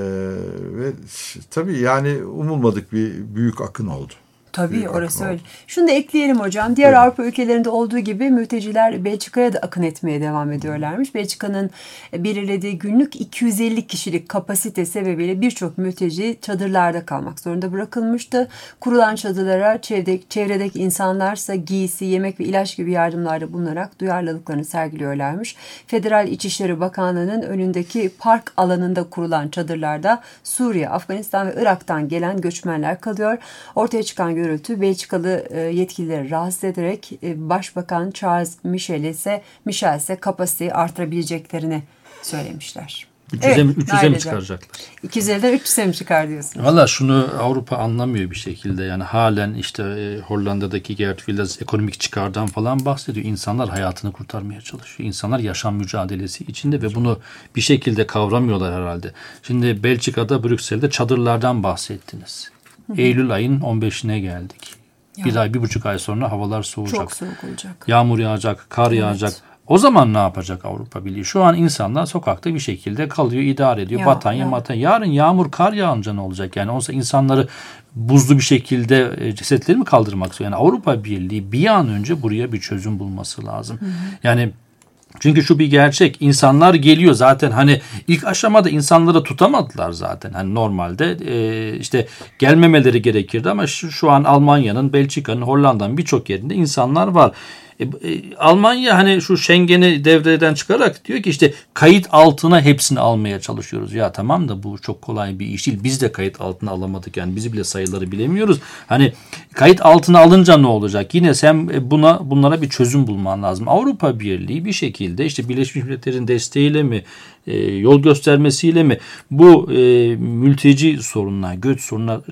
ve tabii yani umulmadık bir büyük akın oldu. Tabii büyük orası öyle. Oldu. Şunu da ekleyelim hocam. Diğer evet. Avrupa ülkelerinde olduğu gibi mülteciler Belçika'ya da akın etmeye devam ediyorlarmış. Belçika'nın belirlediği günlük iki yüz elli kişilik kapasite sebebiyle birçok mülteci çadırlarda kalmak zorunda bırakılmıştı. Kurulan çadırlara çevredeki, çevredeki insanlarsa giysi, yemek ve ilaç gibi yardımlarda bulunarak duyarlılıklarını sergiliyorlarmış. Federal İçişleri Bakanlığı'nın önündeki park alanında kurulan çadırlarda Suriye, Afganistan ve Irak'tan gelen göçmenler kalıyor. Ortaya çıkan görüntü Belçikalı yetkilileri rahatsız ederek Başbakan Charles Michel ise Michel ise kapasiteyi artırabileceklerini söylemişler. üç yüze evet, mi, mi çıkaracaklar? iki yüz elliden üç yüze mi çıkar diyorsunuz? Valla şunu Avrupa anlamıyor bir şekilde. Yani halen işte e, Hollanda'daki Geert Wilders ekonomik çıkardan falan bahsediyor. İnsanlar hayatını kurtarmaya çalışıyor. İnsanlar yaşam mücadelesi içinde ve bunu bir şekilde kavramıyorlar herhalde. Şimdi Belçika'da, Brüksel'de çadırlardan bahsettiniz. Eylül ayın on beşine geldik. Ya. Bir ay, bir buçuk ay sonra havalar soğuyacak. Çok soğuk olacak. Yağmur yağacak, kar evet. yağacak. O zaman ne yapacak Avrupa Birliği? Şu an insanlar sokakta bir şekilde kalıyor, idare ediyor. Ya, Batanya, ya. Matanya. Yarın yağmur, kar yağınca ne olacak? Yani olsa insanları buzlu bir şekilde cesetleri mi kaldırmak istiyor? Yani Avrupa Birliği bir an önce buraya bir çözüm bulması lazım. Hı hı. Yani çünkü şu bir gerçek. İnsanlar geliyor zaten hani ilk aşamada insanları tutamadılar zaten. Hani normalde e, işte gelmemeleri gerekirdi ama şu, şu an Almanya'nın, Belçika'nın, Hollanda'nın birçok yerinde insanlar var. E, e, Almanya hani şu Schengen'i devreden çıkarak diyor ki işte kayıt altına hepsini almaya çalışıyoruz. Ya tamam da bu çok kolay bir iş değil. Biz de kayıt altına alamadık yani bizi bile sayıları bilemiyoruz. Hani kayıt altına alınca ne olacak? Yine sen buna bunlara bir çözüm bulman lazım. Avrupa Birliği bir şekilde işte Birleşmiş Milletler'in desteğiyle mi e, yol göstermesiyle mi bu e, mülteci sorununa, göç sorununa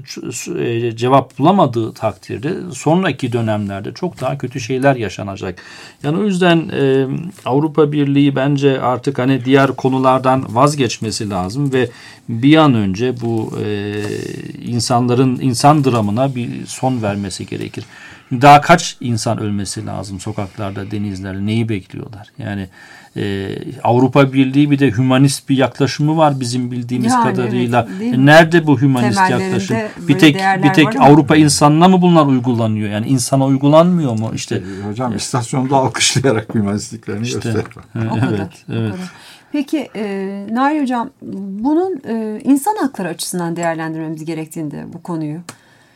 e, cevap bulamadığı takdirde sonraki dönemlerde çok daha kötü şeyler yaşanacak. Yani o yüzden e, Avrupa Birliği bence artık hani diğer konulardan vazgeçmesi lazım ve bir an önce bu e, insanların insan dramına bir son vermesi gerekir. Daha kaç insan ölmesi lazım sokaklarda, denizlerde? Neyi bekliyorlar? Yani e, Avrupa Birliği bir de hümanist bir yaklaşımı var bizim bildiğimiz yani, kadarıyla. Evet, nerede bu hümanist yaklaşım? Bir tek bir tek Avrupa mı? insanına mı bunlar uygulanıyor? Yani insana uygulanmıyor mu? İşte hocam evet. istasyonda alkışlayarak hümanistliklerini işte, gösteriyor. O kadar. Evet, evet. O kadar. Peki e, Nail Hocam bunun e, insan hakları açısından değerlendirmemiz gerektiğinde bu konuyu.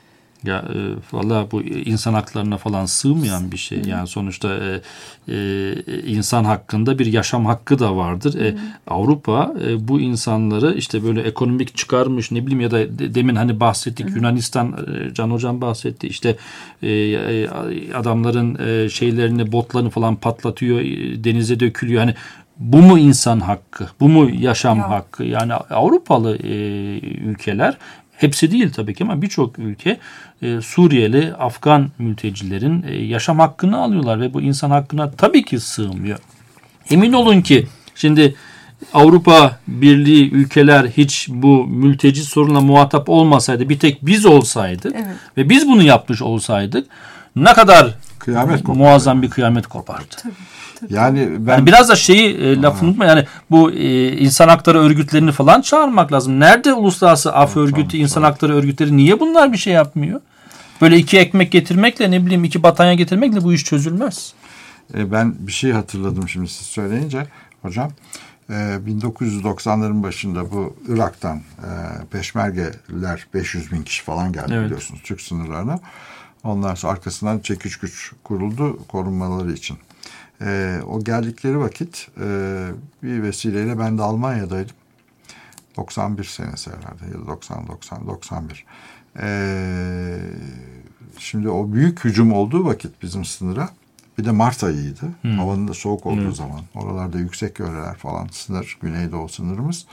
Ya e, valla bu insan haklarına falan sığmayan bir şey. Yani sonuçta e, e, insan hakkında bir yaşam hakkı da vardır. E, Avrupa e, bu insanları işte böyle ekonomik çıkarmış, ne bileyim, ya da de, demin hani bahsettik, Hı-hı. Yunanistan, e, Can Hocam bahsetti, işte e, adamların e, şeylerini, botlarını falan patlatıyor, e, denize dökülüyor. Hani bu mu insan hakkı? Bu mu yaşam ya. hakkı? Yani Avrupalı e, ülkeler, hepsi değil tabii ki ama birçok ülke e, Suriyeli, Afgan mültecilerin e, yaşam hakkını alıyorlar ve bu insan hakkına tabii ki sığmıyor. Emin olun ki şimdi Avrupa Birliği ülkeler hiç bu mülteci sorunla muhatap olmasaydı, bir tek biz olsaydık, evet. ve biz bunu yapmış olsaydık, ne kadar kıyamet muazzam bir kıyamet kopardı. Tabii. Yani ben yani biraz da şeyi e, lafını unutma, yani bu e, insan hakları örgütlerini falan çağırmak lazım. Nerede uluslararası af evet, örgütü, tamam, insan tamam. hakları örgütleri, niye bunlar bir şey yapmıyor? Böyle iki ekmek getirmekle, ne bileyim iki batanya getirmekle bu iş çözülmez. E, ben bir şey hatırladım şimdi siz söyleyince hocam. E, bin dokuz yüz doksanların başında bu Irak'tan e, Peşmergeler beş yüz bin kişi falan geldi, evet. biliyorsunuz, Türk sınırlarına. Ondan sonra arkasından çekiç güç kuruldu korunmaları için. Ee, o geldikleri vakit e, bir vesileyle ben de Almanya'daydım. doksan bir senesi herhalde ya da doksan doksan doksan bir. Ee, şimdi o büyük hücum olduğu vakit bizim sınıra, bir de Mart ayıydı. Hmm. Havanın da soğuk olduğu hmm. zaman. Oralarda yüksek yöreler falan, sınır, Güneydoğu sınırımız.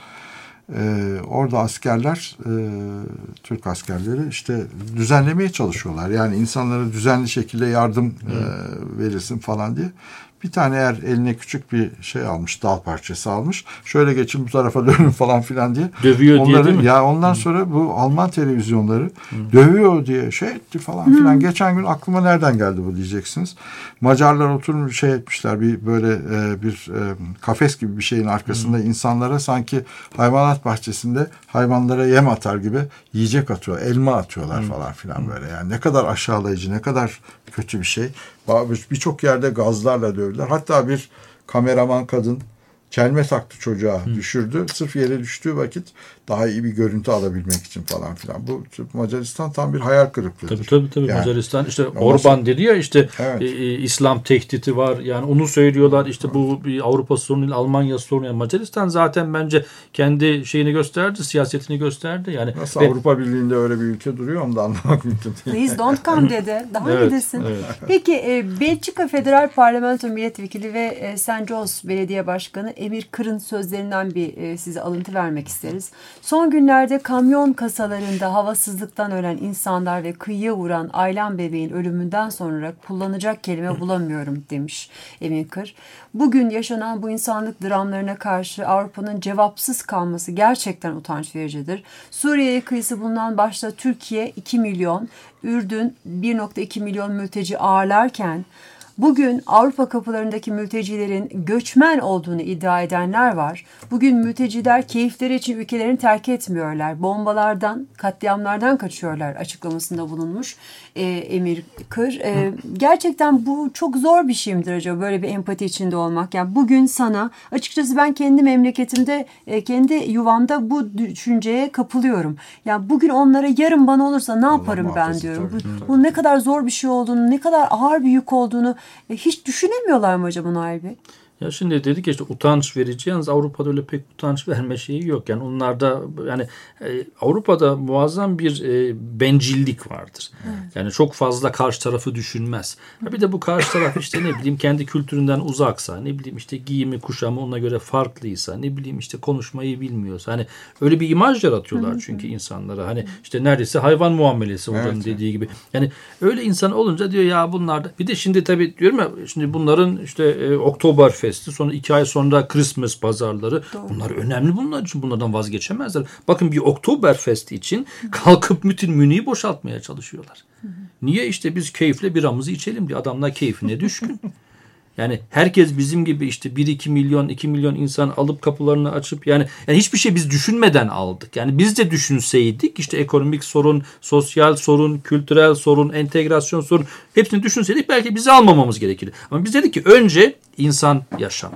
Ee, orada askerler, e, Türk askerleri işte düzenlemeye çalışıyorlar. Yani insanlara düzenli şekilde yardım hmm. e, verilsin falan diye. Bir tane eğer eline küçük bir şey almış, dal parçası almış. Şöyle geçin bu tarafa dönün falan filan diye. Dövüyor onları, diye değil mi? Ya ondan sonra bu Alman televizyonları hmm. dövüyor diye şey etti falan hmm. filan. Geçen gün aklıma nereden geldi bu diyeceksiniz. Macarlar oturmuş şey etmişler, bir böyle e, bir e, kafes gibi bir şeyin arkasında hmm. insanlara sanki hayvanat bahçesinde hayvanlara yem atar gibi yiyecek atıyor, elma atıyorlar hmm. falan filan böyle. Yani ne kadar aşağılayıcı, ne kadar kötü bir şey. Birçok yerde gazlarla dövdüler. Hatta bir kameraman kadın çelme taktı çocuğa, Hı. düşürdü. Sırf yere düştüğü vakit daha iyi bir görüntü alabilmek için falan filan. Bu Macaristan tam bir hayal kırıklığıdır. Tabii tabii. tabii. Yani, Macaristan işte Orban dedi ya, işte evet. e, İslam tehdidi var. Yani onu söylüyorlar. İşte evet. bu bir Avrupa sorunu, Almanya sorunu. Yani Macaristan zaten bence kendi şeyini gösterdi, siyasetini gösterdi. Yani nasıl ve, Avrupa Birliği'nde öyle bir ülke duruyor, onu da anlamak mümkün değil. Please don't come dedi. Daha evet, ne desin? Evet. Peki e, Belçika Federal Parlamento Milletvekili ve e, Saint Jos Belediye Başkanı Emir Kır'ın sözlerinden bir e, size alıntı vermek isteriz. Son günlerde kamyon kasalarında havasızlıktan ölen insanlar ve kıyıya vuran Aylan bebeğin ölümünden sonra kullanacak kelime bulamıyorum demiş Emir Kır. Bugün yaşanan bu insanlık dramlarına karşı Avrupa'nın cevapsız kalması gerçekten utanç vericidir. Suriye kıyısı bulunan başta Türkiye iki milyon, Ürdün bir nokta iki milyon mülteci ağırlarken bugün Avrupa kapılarındaki mültecilerin göçmen olduğunu iddia edenler var. Bugün mülteciler keyifleri için ülkelerini terk etmiyorlar. Bombalardan, katliamlardan kaçıyorlar açıklamasında bulunmuş e, Emir Kır. E, gerçekten bu çok zor bir şey midir acaba, böyle bir empati içinde olmak? Yani bugün sana, açıkçası ben kendi memleketimde, e, kendi yuvamda bu düşünceye kapılıyorum. Yani bugün onlara yarın bana olursa ne yaparım Allah ben diyorum. Tabii, bu, tabii. bu ne kadar zor bir şey olduğunu, ne kadar ağır bir yük olduğunu hiç düşünemiyorlar mı acaba Nail Bey? Ya şimdi dedik ya işte utanç verici, yalnız Avrupa'da öyle pek utanç verme şeyi yok. Yani onlarda, yani e, Avrupa'da muazzam bir e, bencillik vardır. Evet. Yani çok fazla karşı tarafı düşünmez. Ha bir de bu karşı taraf işte ne bileyim kendi kültüründen uzaksa, ne bileyim işte giyimi kuşamı ona göre farklıysa, ne bileyim işte konuşmayı bilmiyorsa, hani öyle bir imaj yaratıyorlar çünkü insanlara. Hani işte neredeyse hayvan muamelesi onların evet. dediği gibi. Yani öyle insan olunca diyor ya bunlar da, bir de şimdi tabii diyorum ya, şimdi bunların işte e, Oktoberfest, sonra iki ay sonra Christmas pazarları. Doğru. Bunlar önemli bunlar için. Bunlardan vazgeçemezler. Bakın bir Oktoberfest için kalkıp bütün Münih'i boşaltmaya çalışıyorlar. Hı hı. Niye? İşte biz keyifle biramızı içelim diye. Adamlar keyfine düşkün. Yani herkes bizim gibi işte bir iki milyon, iki milyon insan alıp kapılarını açıp yani, yani hiçbir şey biz düşünmeden aldık. Yani biz de düşünseydik işte ekonomik sorun, sosyal sorun, kültürel sorun, entegrasyon sorun, hepsini düşünseydik belki bizi almamamız gerekirdi. Ama biz dedik ki önce insan yaşamı.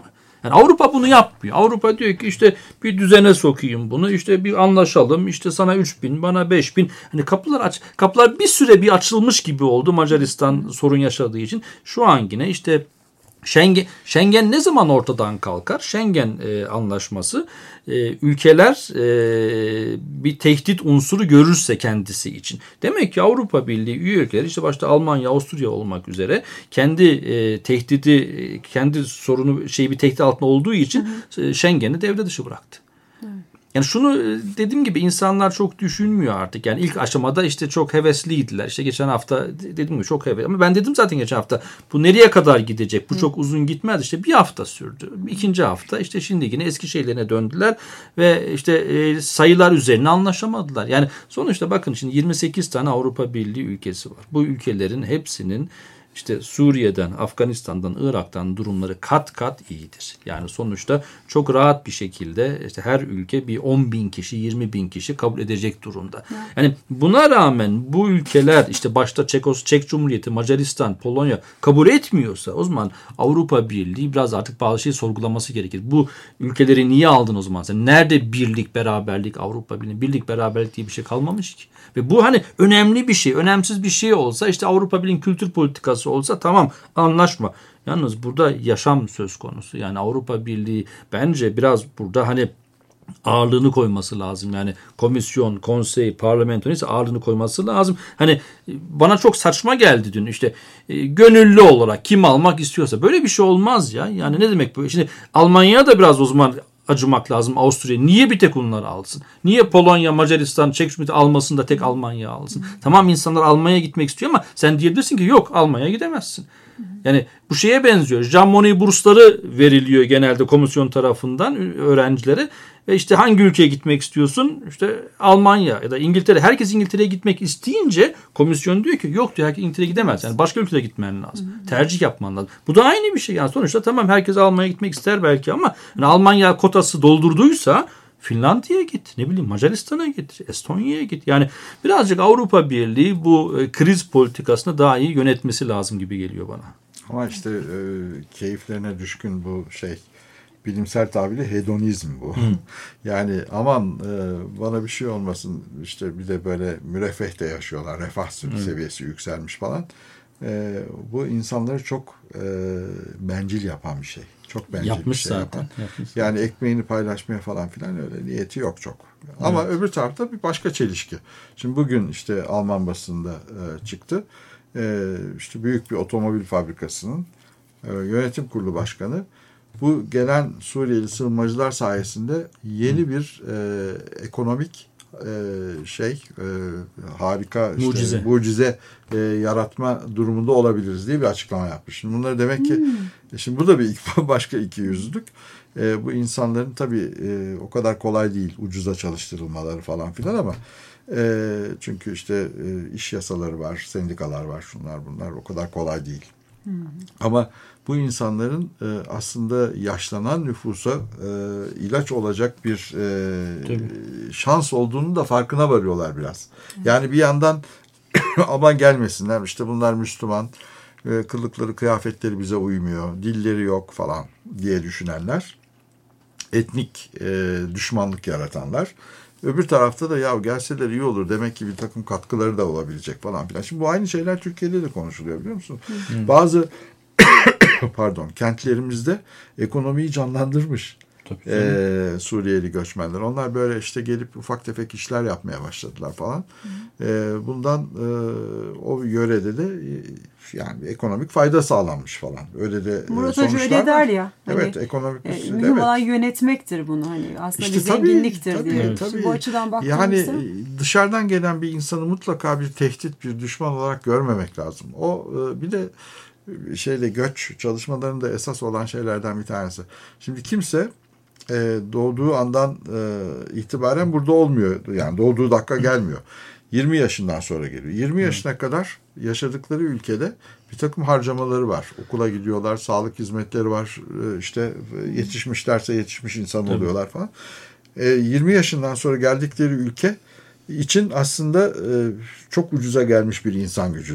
Yani Avrupa bunu yapmıyor. Avrupa diyor ki işte bir düzene sokayım bunu, işte bir anlaşalım, işte sana üç bin, bana beş bin. Hani kapılar aç, kapılar bir süre bir açılmış gibi oldu Macaristan sorun yaşadığı için. Şu an yine işte Schengen, Schengen ne zaman ortadan kalkar? Schengen e, anlaşması e, ülkeler e, bir tehdit unsuru görürse kendisi için. Demek ki Avrupa Birliği üye ülkeleri, işte başta Almanya, Avusturya olmak üzere kendi e, tehdidi, kendi sorunu şey bir tehdit altında olduğu için e, Schengen'i devre dışı bıraktı. Hı. Yani şunu dediğim gibi insanlar çok düşünmüyor artık. Yani ilk aşamada işte çok hevesliydiler. İşte geçen hafta dediğim gibi çok hevesli. Ama ben dedim zaten geçen hafta bu nereye kadar gidecek? Bu Hı. çok uzun gitmez. İşte bir hafta sürdü. İkinci hafta işte şimdi yine eski şeylerine döndüler. Ve işte e, sayılar üzerine anlaşamadılar. Yani sonuçta bakın şimdi yirmi sekiz tane Avrupa Birliği ülkesi var. Bu ülkelerin hepsinin İşte Suriye'den, Afganistan'dan, Irak'tan durumları kat kat iyidir. Yani sonuçta çok rahat bir şekilde işte her ülke bir on bin kişi, yirmi bin kişi kabul edecek durumda. Yani buna rağmen bu ülkeler işte başta Çekos, Çek Cumhuriyeti, Macaristan, Polonya kabul etmiyorsa o zaman Avrupa Birliği biraz artık bazı şeyi sorgulaması gerekir. Bu ülkeleri niye aldın o zaman? Sen nerede birlik, beraberlik, Avrupa Birliği, birlik, beraberlik diye bir şey kalmamış ki. Ve bu hani önemli bir şey, önemsiz bir şey olsa işte Avrupa Birliği'nin kültür politikası olsa tamam anlaşma. Yalnız burada yaşam söz konusu. Yani Avrupa Birliği bence biraz burada hani ağırlığını koyması lazım. Yani komisyon, konsey, parlamento neyse ağırlığını koyması lazım. Hani bana çok saçma geldi dün işte e, gönüllü olarak kim almak istiyorsa böyle bir şey olmaz ya. Yani ne demek bu? Şimdi Almanya'ya da biraz o zaman acımak lazım, Avusturya. Niye bir tek onları alsın? Niye Polonya, Macaristan, Çek Cumhuriyeti almasın da tek Almanya alsın? Hı. Tamam insanlar Almanya'ya gitmek istiyor ama sen diyebilirsin ki yok Almanya'ya gidemezsin. Hı. Yani bu şeye benziyor. Jean Monnet bursları veriliyor genelde komisyon tarafından öğrencilere. Ve işte hangi ülkeye gitmek istiyorsun? İşte Almanya ya da İngiltere. Herkes İngiltere'ye gitmek isteyince komisyon diyor ki yok diyor herkes İngiltere'ye gidemez. Yani başka ülkeye gitmen lazım. Hı hı. Tercih yapman lazım. Bu da aynı bir şey. Yani sonuçta tamam herkes Almanya'ya gitmek ister belki ama yani Almanya kotası doldurduysa Finlandiya'ya git. Ne bileyim Macaristan'a git. Estonya'ya git. Yani birazcık Avrupa Birliği bu e, kriz politikasını daha iyi yönetmesi lazım gibi geliyor bana. Ama işte e, keyiflerine düşkün bu şey bilimsel tabiri hedonizm bu. Hmm. Yani aman e, bana bir şey olmasın işte bir de böyle müreffeh de yaşıyorlar. Refah hmm. seviyesi yükselmiş falan. E, bu insanları çok e, bencil yapan bir şey. Çok bencil Yapmış bir şey zaten. yapan. Yapmış. Yani ekmeğini paylaşmaya falan filan öyle niyeti yok çok. Ama evet. Öbür tarafta bir başka çelişki. Şimdi bugün işte Alman basında e, çıktı. E, işte büyük bir otomobil fabrikasının e, yönetim kurulu başkanı bu gelen Suriyeli sığınmacılar sayesinde yeni bir e, ekonomik e, şey e, harika işte, mucize, mucize e, yaratma durumunda olabiliriz diye bir açıklama yapmış. Şimdi bunları demek ki hmm. şimdi bu da bir başka iki yüzlülük. E, bu insanların tabii e, o kadar kolay değil ucuza çalıştırılmaları falan filan ama e, çünkü işte e, iş yasaları var, sendikalar var, şunlar bunlar o kadar kolay değil. Hmm. Ama bu insanların e, aslında yaşlanan nüfusa e, ilaç olacak bir e, şans olduğunu da farkına varıyorlar biraz. Evet. Yani bir yandan aman gelmesinler işte bunlar Müslüman, e, kılıkları kıyafetleri bize uymuyor, dilleri yok falan diye düşünenler, etnik e, düşmanlık yaratanlar. Öbür tarafta da ya gelseler iyi olur demek ki bir takım katkıları da olabilecek falan filan. Şimdi bu aynı şeyler Türkiye'de de konuşuluyor biliyor musun? Hı. Bazı pardon kentlerimizde ekonomiyi canlandırmış ee, Suriyeli göçmenler. Onlar böyle işte gelip ufak tefek işler yapmaya başladılar falan. Ee, bundan e, o yörede de e, yani ekonomik fayda sağlanmış falan. Öyle de Murat Hoca öyle der ya. Evet hani, ekonomik. E, mühim evet. olan yönetmektir bunu. Hani aslında işte bir tabii, zenginliktir tabii, diye. Tabii. Bu açıdan baktığımızda. Yani dışarıdan gelen bir insanı mutlaka bir tehdit, bir düşman olarak görmemek lazım. O e, bir de şeyle göç çalışmalarında esas olan şeylerden bir tanesi. Şimdi kimse e, doğduğu andan e, itibaren burada olmuyor. Yani doğduğu dakika gelmiyor. yirmi yaşından sonra geliyor. yirmi yaşına kadar yaşadıkları ülkede bir takım harcamaları var. Okula gidiyorlar, sağlık hizmetleri var. E, işte yetişmişlerse yetişmiş insan oluyorlar falan. E, yirmi yaşından sonra geldikleri ülke için aslında e, çok ucuza gelmiş bir insan gücüdür.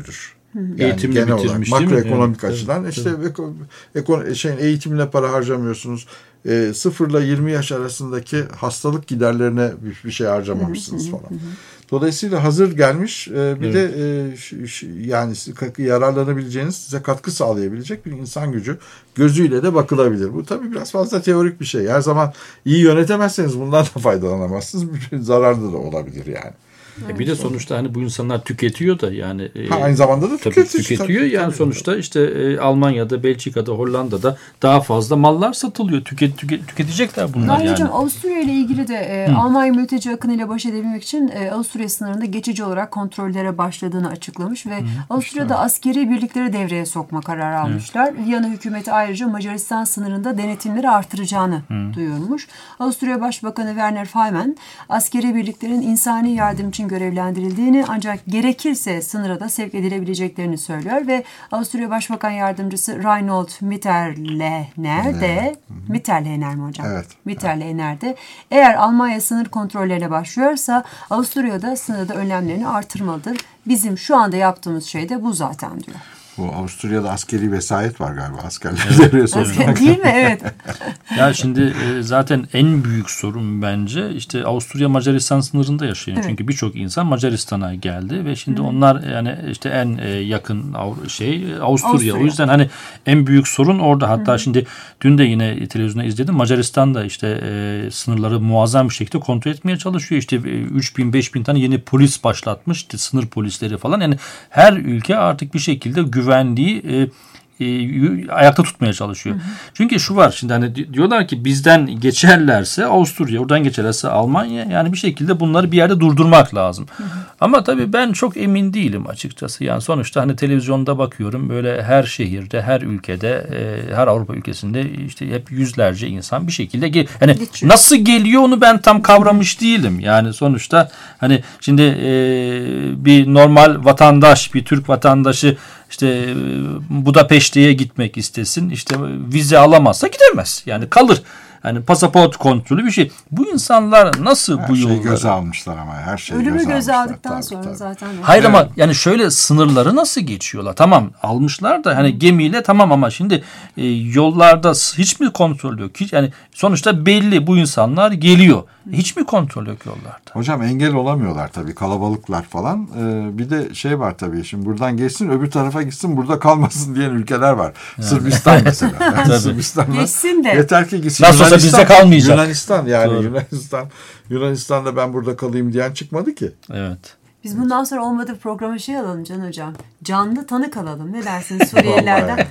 Yani eğitimini genel olarak bitirmiş, makroekonomik evet, açıdan evet, işte evet. Şeyin eğitimine para harcamıyorsunuz. E, sıfırla yirmi yaş arasındaki hastalık giderlerine bir, bir şey harcamamışsınız falan. Dolayısıyla hazır gelmiş e, bir evet. de e, ş, ş, yani yararlanabileceğiniz, size katkı sağlayabilecek bir insan gücü gözüyle de bakılabilir. Bu tabii biraz fazla teorik bir şey. Her zaman iyi yönetemezseniz bundan da faydalanamazsınız. Bir zararlı da olabilir yani. E bir de sonuçta hani bu insanlar tüketiyor da yani ha, aynı zamanda da tüketiyor. Tüketiyor tabii, yani tabii, sonuçta tabii. işte e, Almanya'da, Belçika'da, Hollanda'da daha fazla mallar satılıyor. Tüket, tüket, tüketecekler bunlar Ayrıca yani. Hocam Avusturya ile ilgili de e, Almanya mülteci akınıyla baş edebilmek için e, Avusturya sınırında geçici olarak kontrollere başladığını açıklamış ve Hı, Avusturya'da işte. askeri birlikleri devreye sokma kararı almışlar. Hı. Viyana hükümeti ayrıca Macaristan sınırında denetimleri artıracağını Hı. duyurmuş. Avusturya Başbakanı Werner Faymann askeri birliklerin insani yardım için görevlendirildiğini ancak gerekirse sınıra da sevk edilebileceklerini söylüyor ve Avusturya Başbakan Yardımcısı Reinhold Mitterlehner de Mitterlehner mi hocam? Evet. Mitterlehner de eğer Almanya sınır kontrollerine başlıyorsa Avusturya'da sınırda önlemlerini artırmalıdır. Bizim şu anda yaptığımız şey de bu zaten diyor. Bu Avusturya'da askeri vesayet var galiba. Askerler devreye sokmak. Değil mi? Evet. Ya şimdi e, zaten en büyük sorun bence işte Avusturya Macaristan sınırında yaşıyor. Evet. Çünkü birçok insan Macaristan'a geldi ve şimdi Hı. onlar yani işte en e, yakın şey Avusturya. Avusturya. O yüzden hani en büyük sorun orada. Hatta Hı. şimdi dün de yine televizyonda izledim. Macaristan'da işte e, sınırları muazzam bir şekilde kontrol etmeye çalışıyor. İşte üç bin beş bin tane yeni polis başlatmış. İşte sınır polisleri falan. Yani her ülke artık bir şekilde güven güvenliği e, e, ayakta tutmaya çalışıyor. Hı hı. Çünkü şu var şimdi hani diyorlar ki bizden geçerlerse Avusturya, oradan geçerlerse Almanya, yani bir şekilde bunları bir yerde durdurmak lazım. Hı hı. Ama tabii ben çok emin değilim açıkçası. Yani sonuçta hani televizyonda bakıyorum böyle her şehirde, her ülkede, e, her Avrupa ülkesinde işte hep yüzlerce insan bir şekilde gel- hani geçiyor. Nasıl geliyor onu ben tam kavramış değilim. Yani sonuçta hani şimdi e, bir normal vatandaş, bir Türk vatandaşı İşte Budapeşte'ye gitmek istesin, işte vize alamazsa gidemez. Yani kalır. Yani pasaport kontrolü bir şey. Bu insanlar nasıl her bu yolları? Her şeyi göze almışlar ama her şeyi Ölümü göze, göze almışlar. aldıktan tabii, sonra tabii. zaten. Hayır evet. Ama yani şöyle sınırları nasıl geçiyorlar? Tamam almışlar da hani gemiyle tamam ama şimdi e, yollarda hiç mi kontrol yok? Hiç, yani sonuçta belli bu insanlar geliyor. Hiç mi kontrol yok yollarda? Hocam engel olamıyorlar tabii, kalabalıklar falan. Ee, bir de şey var tabii, şimdi buradan geçsin öbür tarafa gitsin, burada kalmasın diyen ülkeler var. Yani. Sırbistan mesela. Yani Sırbistan'da geçsin de. Yeter ki gitsin. Nasıl olsa bizde kalmayacak. Yunanistan yani Doğru. Yunanistan. Yunanistan'da ben burada kalayım diyen çıkmadı ki. Evet. Biz bundan sonra olmadı programa şey alalım Can Hocam. Canlı tanık alalım. Ne dersiniz Suriyelilerden?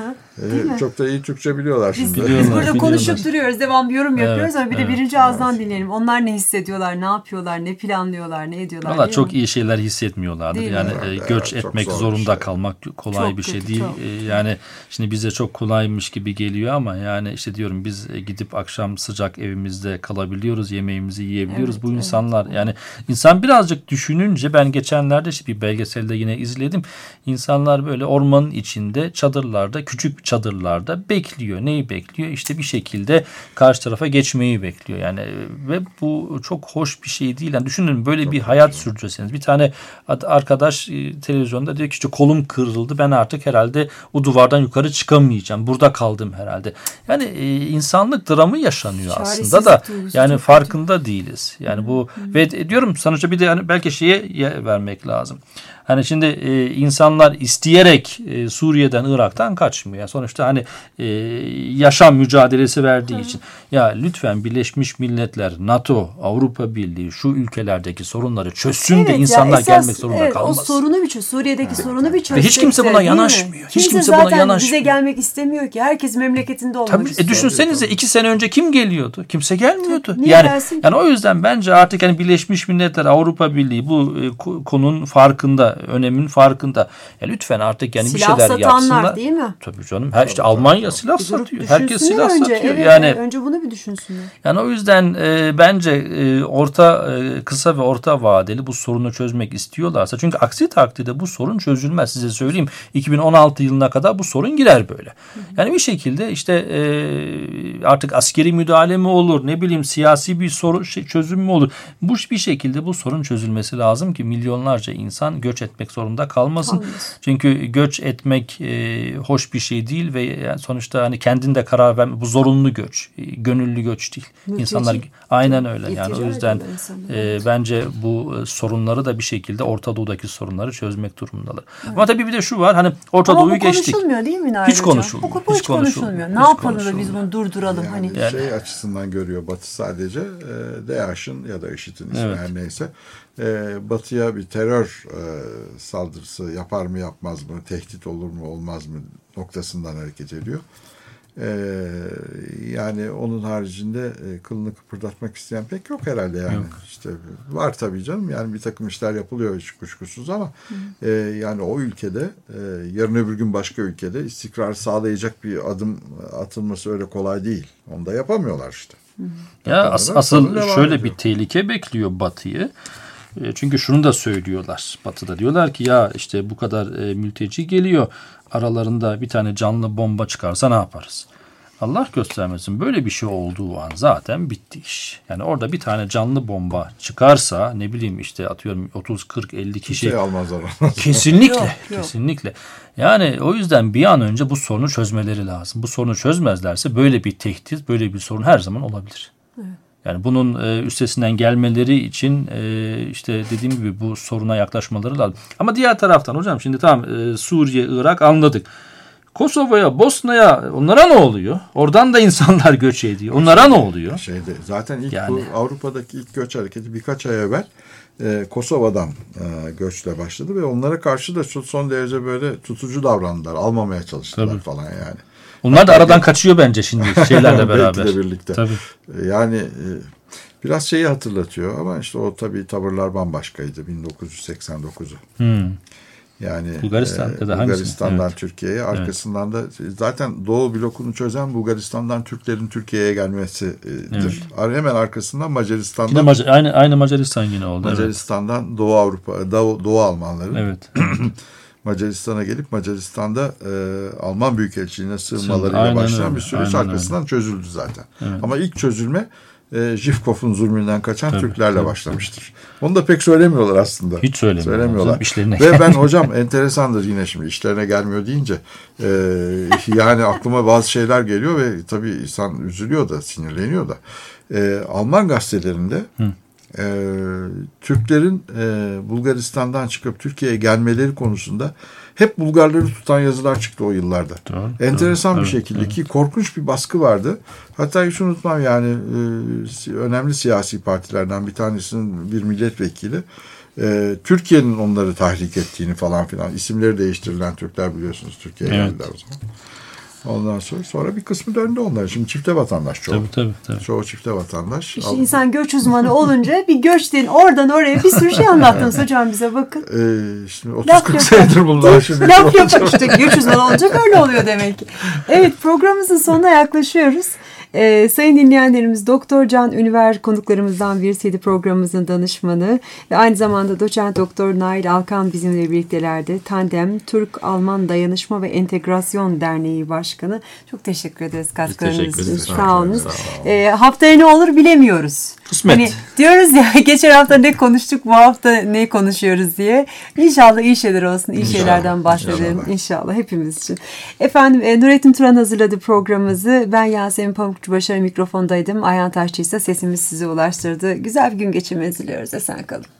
ee, çok da iyi Türkçe biliyorlar biz, şimdi. Biz burada konuşup duruyoruz. Devam yorum yapıyoruz evet, ama bir evet, de birinci ağızdan evet. dinleyelim. Onlar ne hissediyorlar, ne yapıyorlar, ne planlıyorlar, ne ediyorlar. Valla çok mi? iyi şeyler hissetmiyorlardır. Değil yani evet, göç evet, etmek zorunda şey. kalmak kolay çok bir şey kötü, değil. Çok. Yani şimdi bize çok kolaymış gibi geliyor ama yani işte diyorum biz gidip akşam sıcak evimizde kalabiliyoruz. Yemeğimizi yiyebiliyoruz. Evet, Bu evet, insanlar evet. yani insan birazcık düşününce ben geçenlerde işte bir belgeselde yine izledim. İnsanlar böyle ormanın içinde çadırlarda, küçük çadırlarda bekliyor. Neyi bekliyor? İşte bir şekilde karşı tarafa geçmeyi bekliyor. Yani ve bu çok hoş bir şey değil. Yani düşünün böyle çok bir hayat güzel. sürdürürseniz. Bir tane arkadaş e, televizyonda diyor ki işte kolum kırıldı. Ben artık herhalde o duvardan yukarı çıkamayacağım. Burada kaldım herhalde. Yani e, insanlık dramı yaşanıyor aslında da. Yani farkında kötü. değiliz. Yani bu Hı-hı. ve diyorum sonuçta bir de hani belki şeye vermek lazım. Hani şimdi e, insanlar isteyerek e, Suriye'den, Irak'tan kaçmıyor. Yani sonuçta hani e, yaşam mücadelesi verdiği Hı. için. Ya lütfen Birleşmiş Milletler, NATO, Avrupa Birliği şu ülkelerdeki sorunları çözsün evet, de insanlar ya, esas, gelmek zorunda evet, kalmasın. O sorunu bir çöz. Suriye'deki evet. sorunu bir çözsün. Ve hiç kimse buna yanaşmıyor. Hiç kimse, kimse buna yanaşmıyor. Zaten bize gelmek istemiyor ki. Herkes memleketinde olmak Tabii, istiyor. E düşünsenize iki sene önce kim geliyordu? Kimse gelmiyordu. Niye yani gelsin? yani o yüzden bence artık hani Birleşmiş Milletler, Avrupa Birliği bu e, konunun farkında, önemin farkında. Ya lütfen artık yani silah bir şeyler yapsınlar. Silah satanlar değil mi? Tabii canım. Her işte Almanya silah satıyor. Herkes silah önce. satıyor. Evet, yani önce bunu bir düşünsünler. Yani o yüzden e, bence e, orta e, kısa ve orta vadeli bu sorunu çözmek istiyorlarsa, çünkü aksi takdirde bu sorun çözülmez. Size söyleyeyim, iki bin on altı yılına kadar bu sorun girer böyle. Hı hı. Yani bir şekilde işte e, artık askeri müdahale mi olur, ne bileyim siyasi bir sorun şey, çözüm mü olur? Bu bir şekilde bu sorun çözülmesi lazım ki milyonlarca insan göç etmek zorunda kalmasın. lazım. Anladım. Çünkü göç etmek e, hoş bir şey değil ve yani sonuçta hani kendin de karar verme, bu zorunlu göç, e, gönüllü göç değil. Mülteci. İnsanlar aynen öyle. Yani o yüzden e, bence bu e, sorunları da bir şekilde Orta Doğu'daki sorunları çözmek durumundalar. Evet. Ama tabii bir de şu var, hani Orta Doğu'yu geçtik. Ama konuşulmuyor değil mi Nail Hiç konuşulmuyor. Bu hiç, hiç konuşulmuyor. Ne hiç yapalım da biz bunu durduralım yani hani. Yani şey açısından görüyor Batı sadece e, DAEŞ'in ya da IŞİD'in ismi evet. her neyse. E, Batı'ya bir terör e, saldırısı yapar mı yapmaz mı, tehdit olur mu olmaz mı noktasından hareket ediyor. Ee, yani onun haricinde e, kılını kıpırdatmak isteyen pek yok herhalde yani. Yok. İşte var tabii canım, yani bir takım işler yapılıyor hiç kuşkusuz ama e, yani o ülkede e, yarın öbür gün başka ülkede istikrar sağlayacak bir adım atılması öyle kolay değil. Onu da yapamıyorlar işte. Ya as- asıl şöyle ediyor. Bir tehlike bekliyor Batı'yı. Çünkü şunu da söylüyorlar Batı'da, diyorlar ki ya işte bu kadar e, mülteci geliyor, aralarında bir tane canlı bomba çıkarsa ne yaparız? Allah göstermesin, böyle bir şey olduğu an zaten bitti iş. Yani orada bir tane canlı bomba çıkarsa ne bileyim işte atıyorum otuz kırk elli kişi. Şey almazlar. Kesinlikle. Yok, yok. Kesinlikle. Yani o yüzden bir an önce bu sorunu çözmeleri lazım. Bu sorunu çözmezlerse böyle bir tehdit, böyle bir sorun her zaman olabilir. Evet. Yani bunun e, üstesinden gelmeleri için e, işte dediğim gibi bu soruna yaklaşmaları lazım. Ama diğer taraftan hocam şimdi tamam e, Suriye, Irak anladık. Kosova'ya, Bosna'ya onlara ne oluyor? Oradan da insanlar göç ediyor. Onlara ne oluyor? Şeyde, zaten ilk yani, bu Avrupa'daki ilk göç hareketi birkaç ay evvel e, Kosova'dan e, göçle başladı ve onlara karşı da son derece böyle tutucu davrandılar. Almamaya çalıştılar tabii. falan yani. Onlar da aradan kaçıyor bence şimdi şeylerle beraber. Belki de birlikte. Tabii. Yani e, biraz şeyi hatırlatıyor ama işte o tabii tavırlar bambaşkaydı bin dokuz yüz seksen dokuzu. Hmm. Yani Bulgaristan, e, da Bulgaristan'dan evet. Türkiye'ye, arkasından evet. da zaten Doğu blokunu çözen Bulgaristan'dan Türklerin Türkiye'ye gelmesidir. Evet. Hemen arkasından Macaristan'dan yine Mac- aynı aynı Macaristan yine oldu. Macaristan'dan evet. Doğu Avrupa, Doğu, Doğu Almanların. Evet. Macaristan'a gelip Macaristan'da e, Alman Büyükelçiliğine sığınmalarıyla başlayan öyle. Bir süreç aynen arkasından öyle. Çözüldü zaten. Evet. Ama ilk çözülme e, Zhivkov'un zulmünden kaçan tabii, Türklerle tabii, başlamıştır. Tabii. Onu da pek söylemiyorlar aslında. Hiç söylemiyorlar. söylemiyorlar. Ve ben hocam enteresandır yine şimdi işlerine gelmiyor deyince e, yani aklıma bazı şeyler geliyor ve tabii insan üzülüyor da sinirleniyor da. E, Alman gazetelerinde Hı. Ee, Türklerin e, Bulgaristan'dan çıkıp Türkiye'ye gelmeleri konusunda hep Bulgarları tutan yazılar çıktı o yıllarda. Doğru, enteresan doğru, bir evet, şekilde evet. ki korkunç bir baskı vardı. Hatta hiç unutmam yani e, önemli siyasi partilerden bir tanesinin bir milletvekili e, Türkiye'nin onları tahrik ettiğini falan filan, isimleri değiştirilen Türkler biliyorsunuz Türkiye'ye evet. geldiler o zaman. Ondan sonra sonra bir kısmı döndü onlar. Şimdi çifte vatandaş çoğu. Tabii, tabii, tabii. Çoğu çifte vatandaş. İşte insan göç uzmanı olunca bir göç değil. Oradan oraya bir sürü şey anlattınız hocam bize bakın. Ee, şimdi otuz kırk senedir bunlar. Şimdi laf yapar işte göç uzmanı olunca böyle oluyor demek ki. Evet, programımızın sonuna yaklaşıyoruz. Ee, sayın dinleyenlerimiz Doktor Can Ünver konuklarımızdan birisiydi, programımızın danışmanı ve aynı zamanda doçent doktor Nail Alkan bizimle birliktelerdi. Tandem Türk-Alman Dayanışma ve Entegrasyon Derneği Başkanı. Çok teşekkür ederiz katkılarınız için. Sağ olun. Ee, haftaya ne olur bilemiyoruz. Kısmet. Hani diyoruz ya geçen hafta ne konuştuk, bu hafta ne konuşuyoruz diye. İnşallah iyi şeyler olsun, iyi İnşallah. şeylerden bahsedelim. İnşallah. İnşallah hepimiz için. Efendim e, Nurettin Turan hazırladı programımızı. Ben Yasemin Pamukçu Başarı mikrofondaydım. Ayhan Taşçı ise sesimiz size ulaştırdı. Güzel bir gün geçirmenizi diliyoruz. Esen kalın.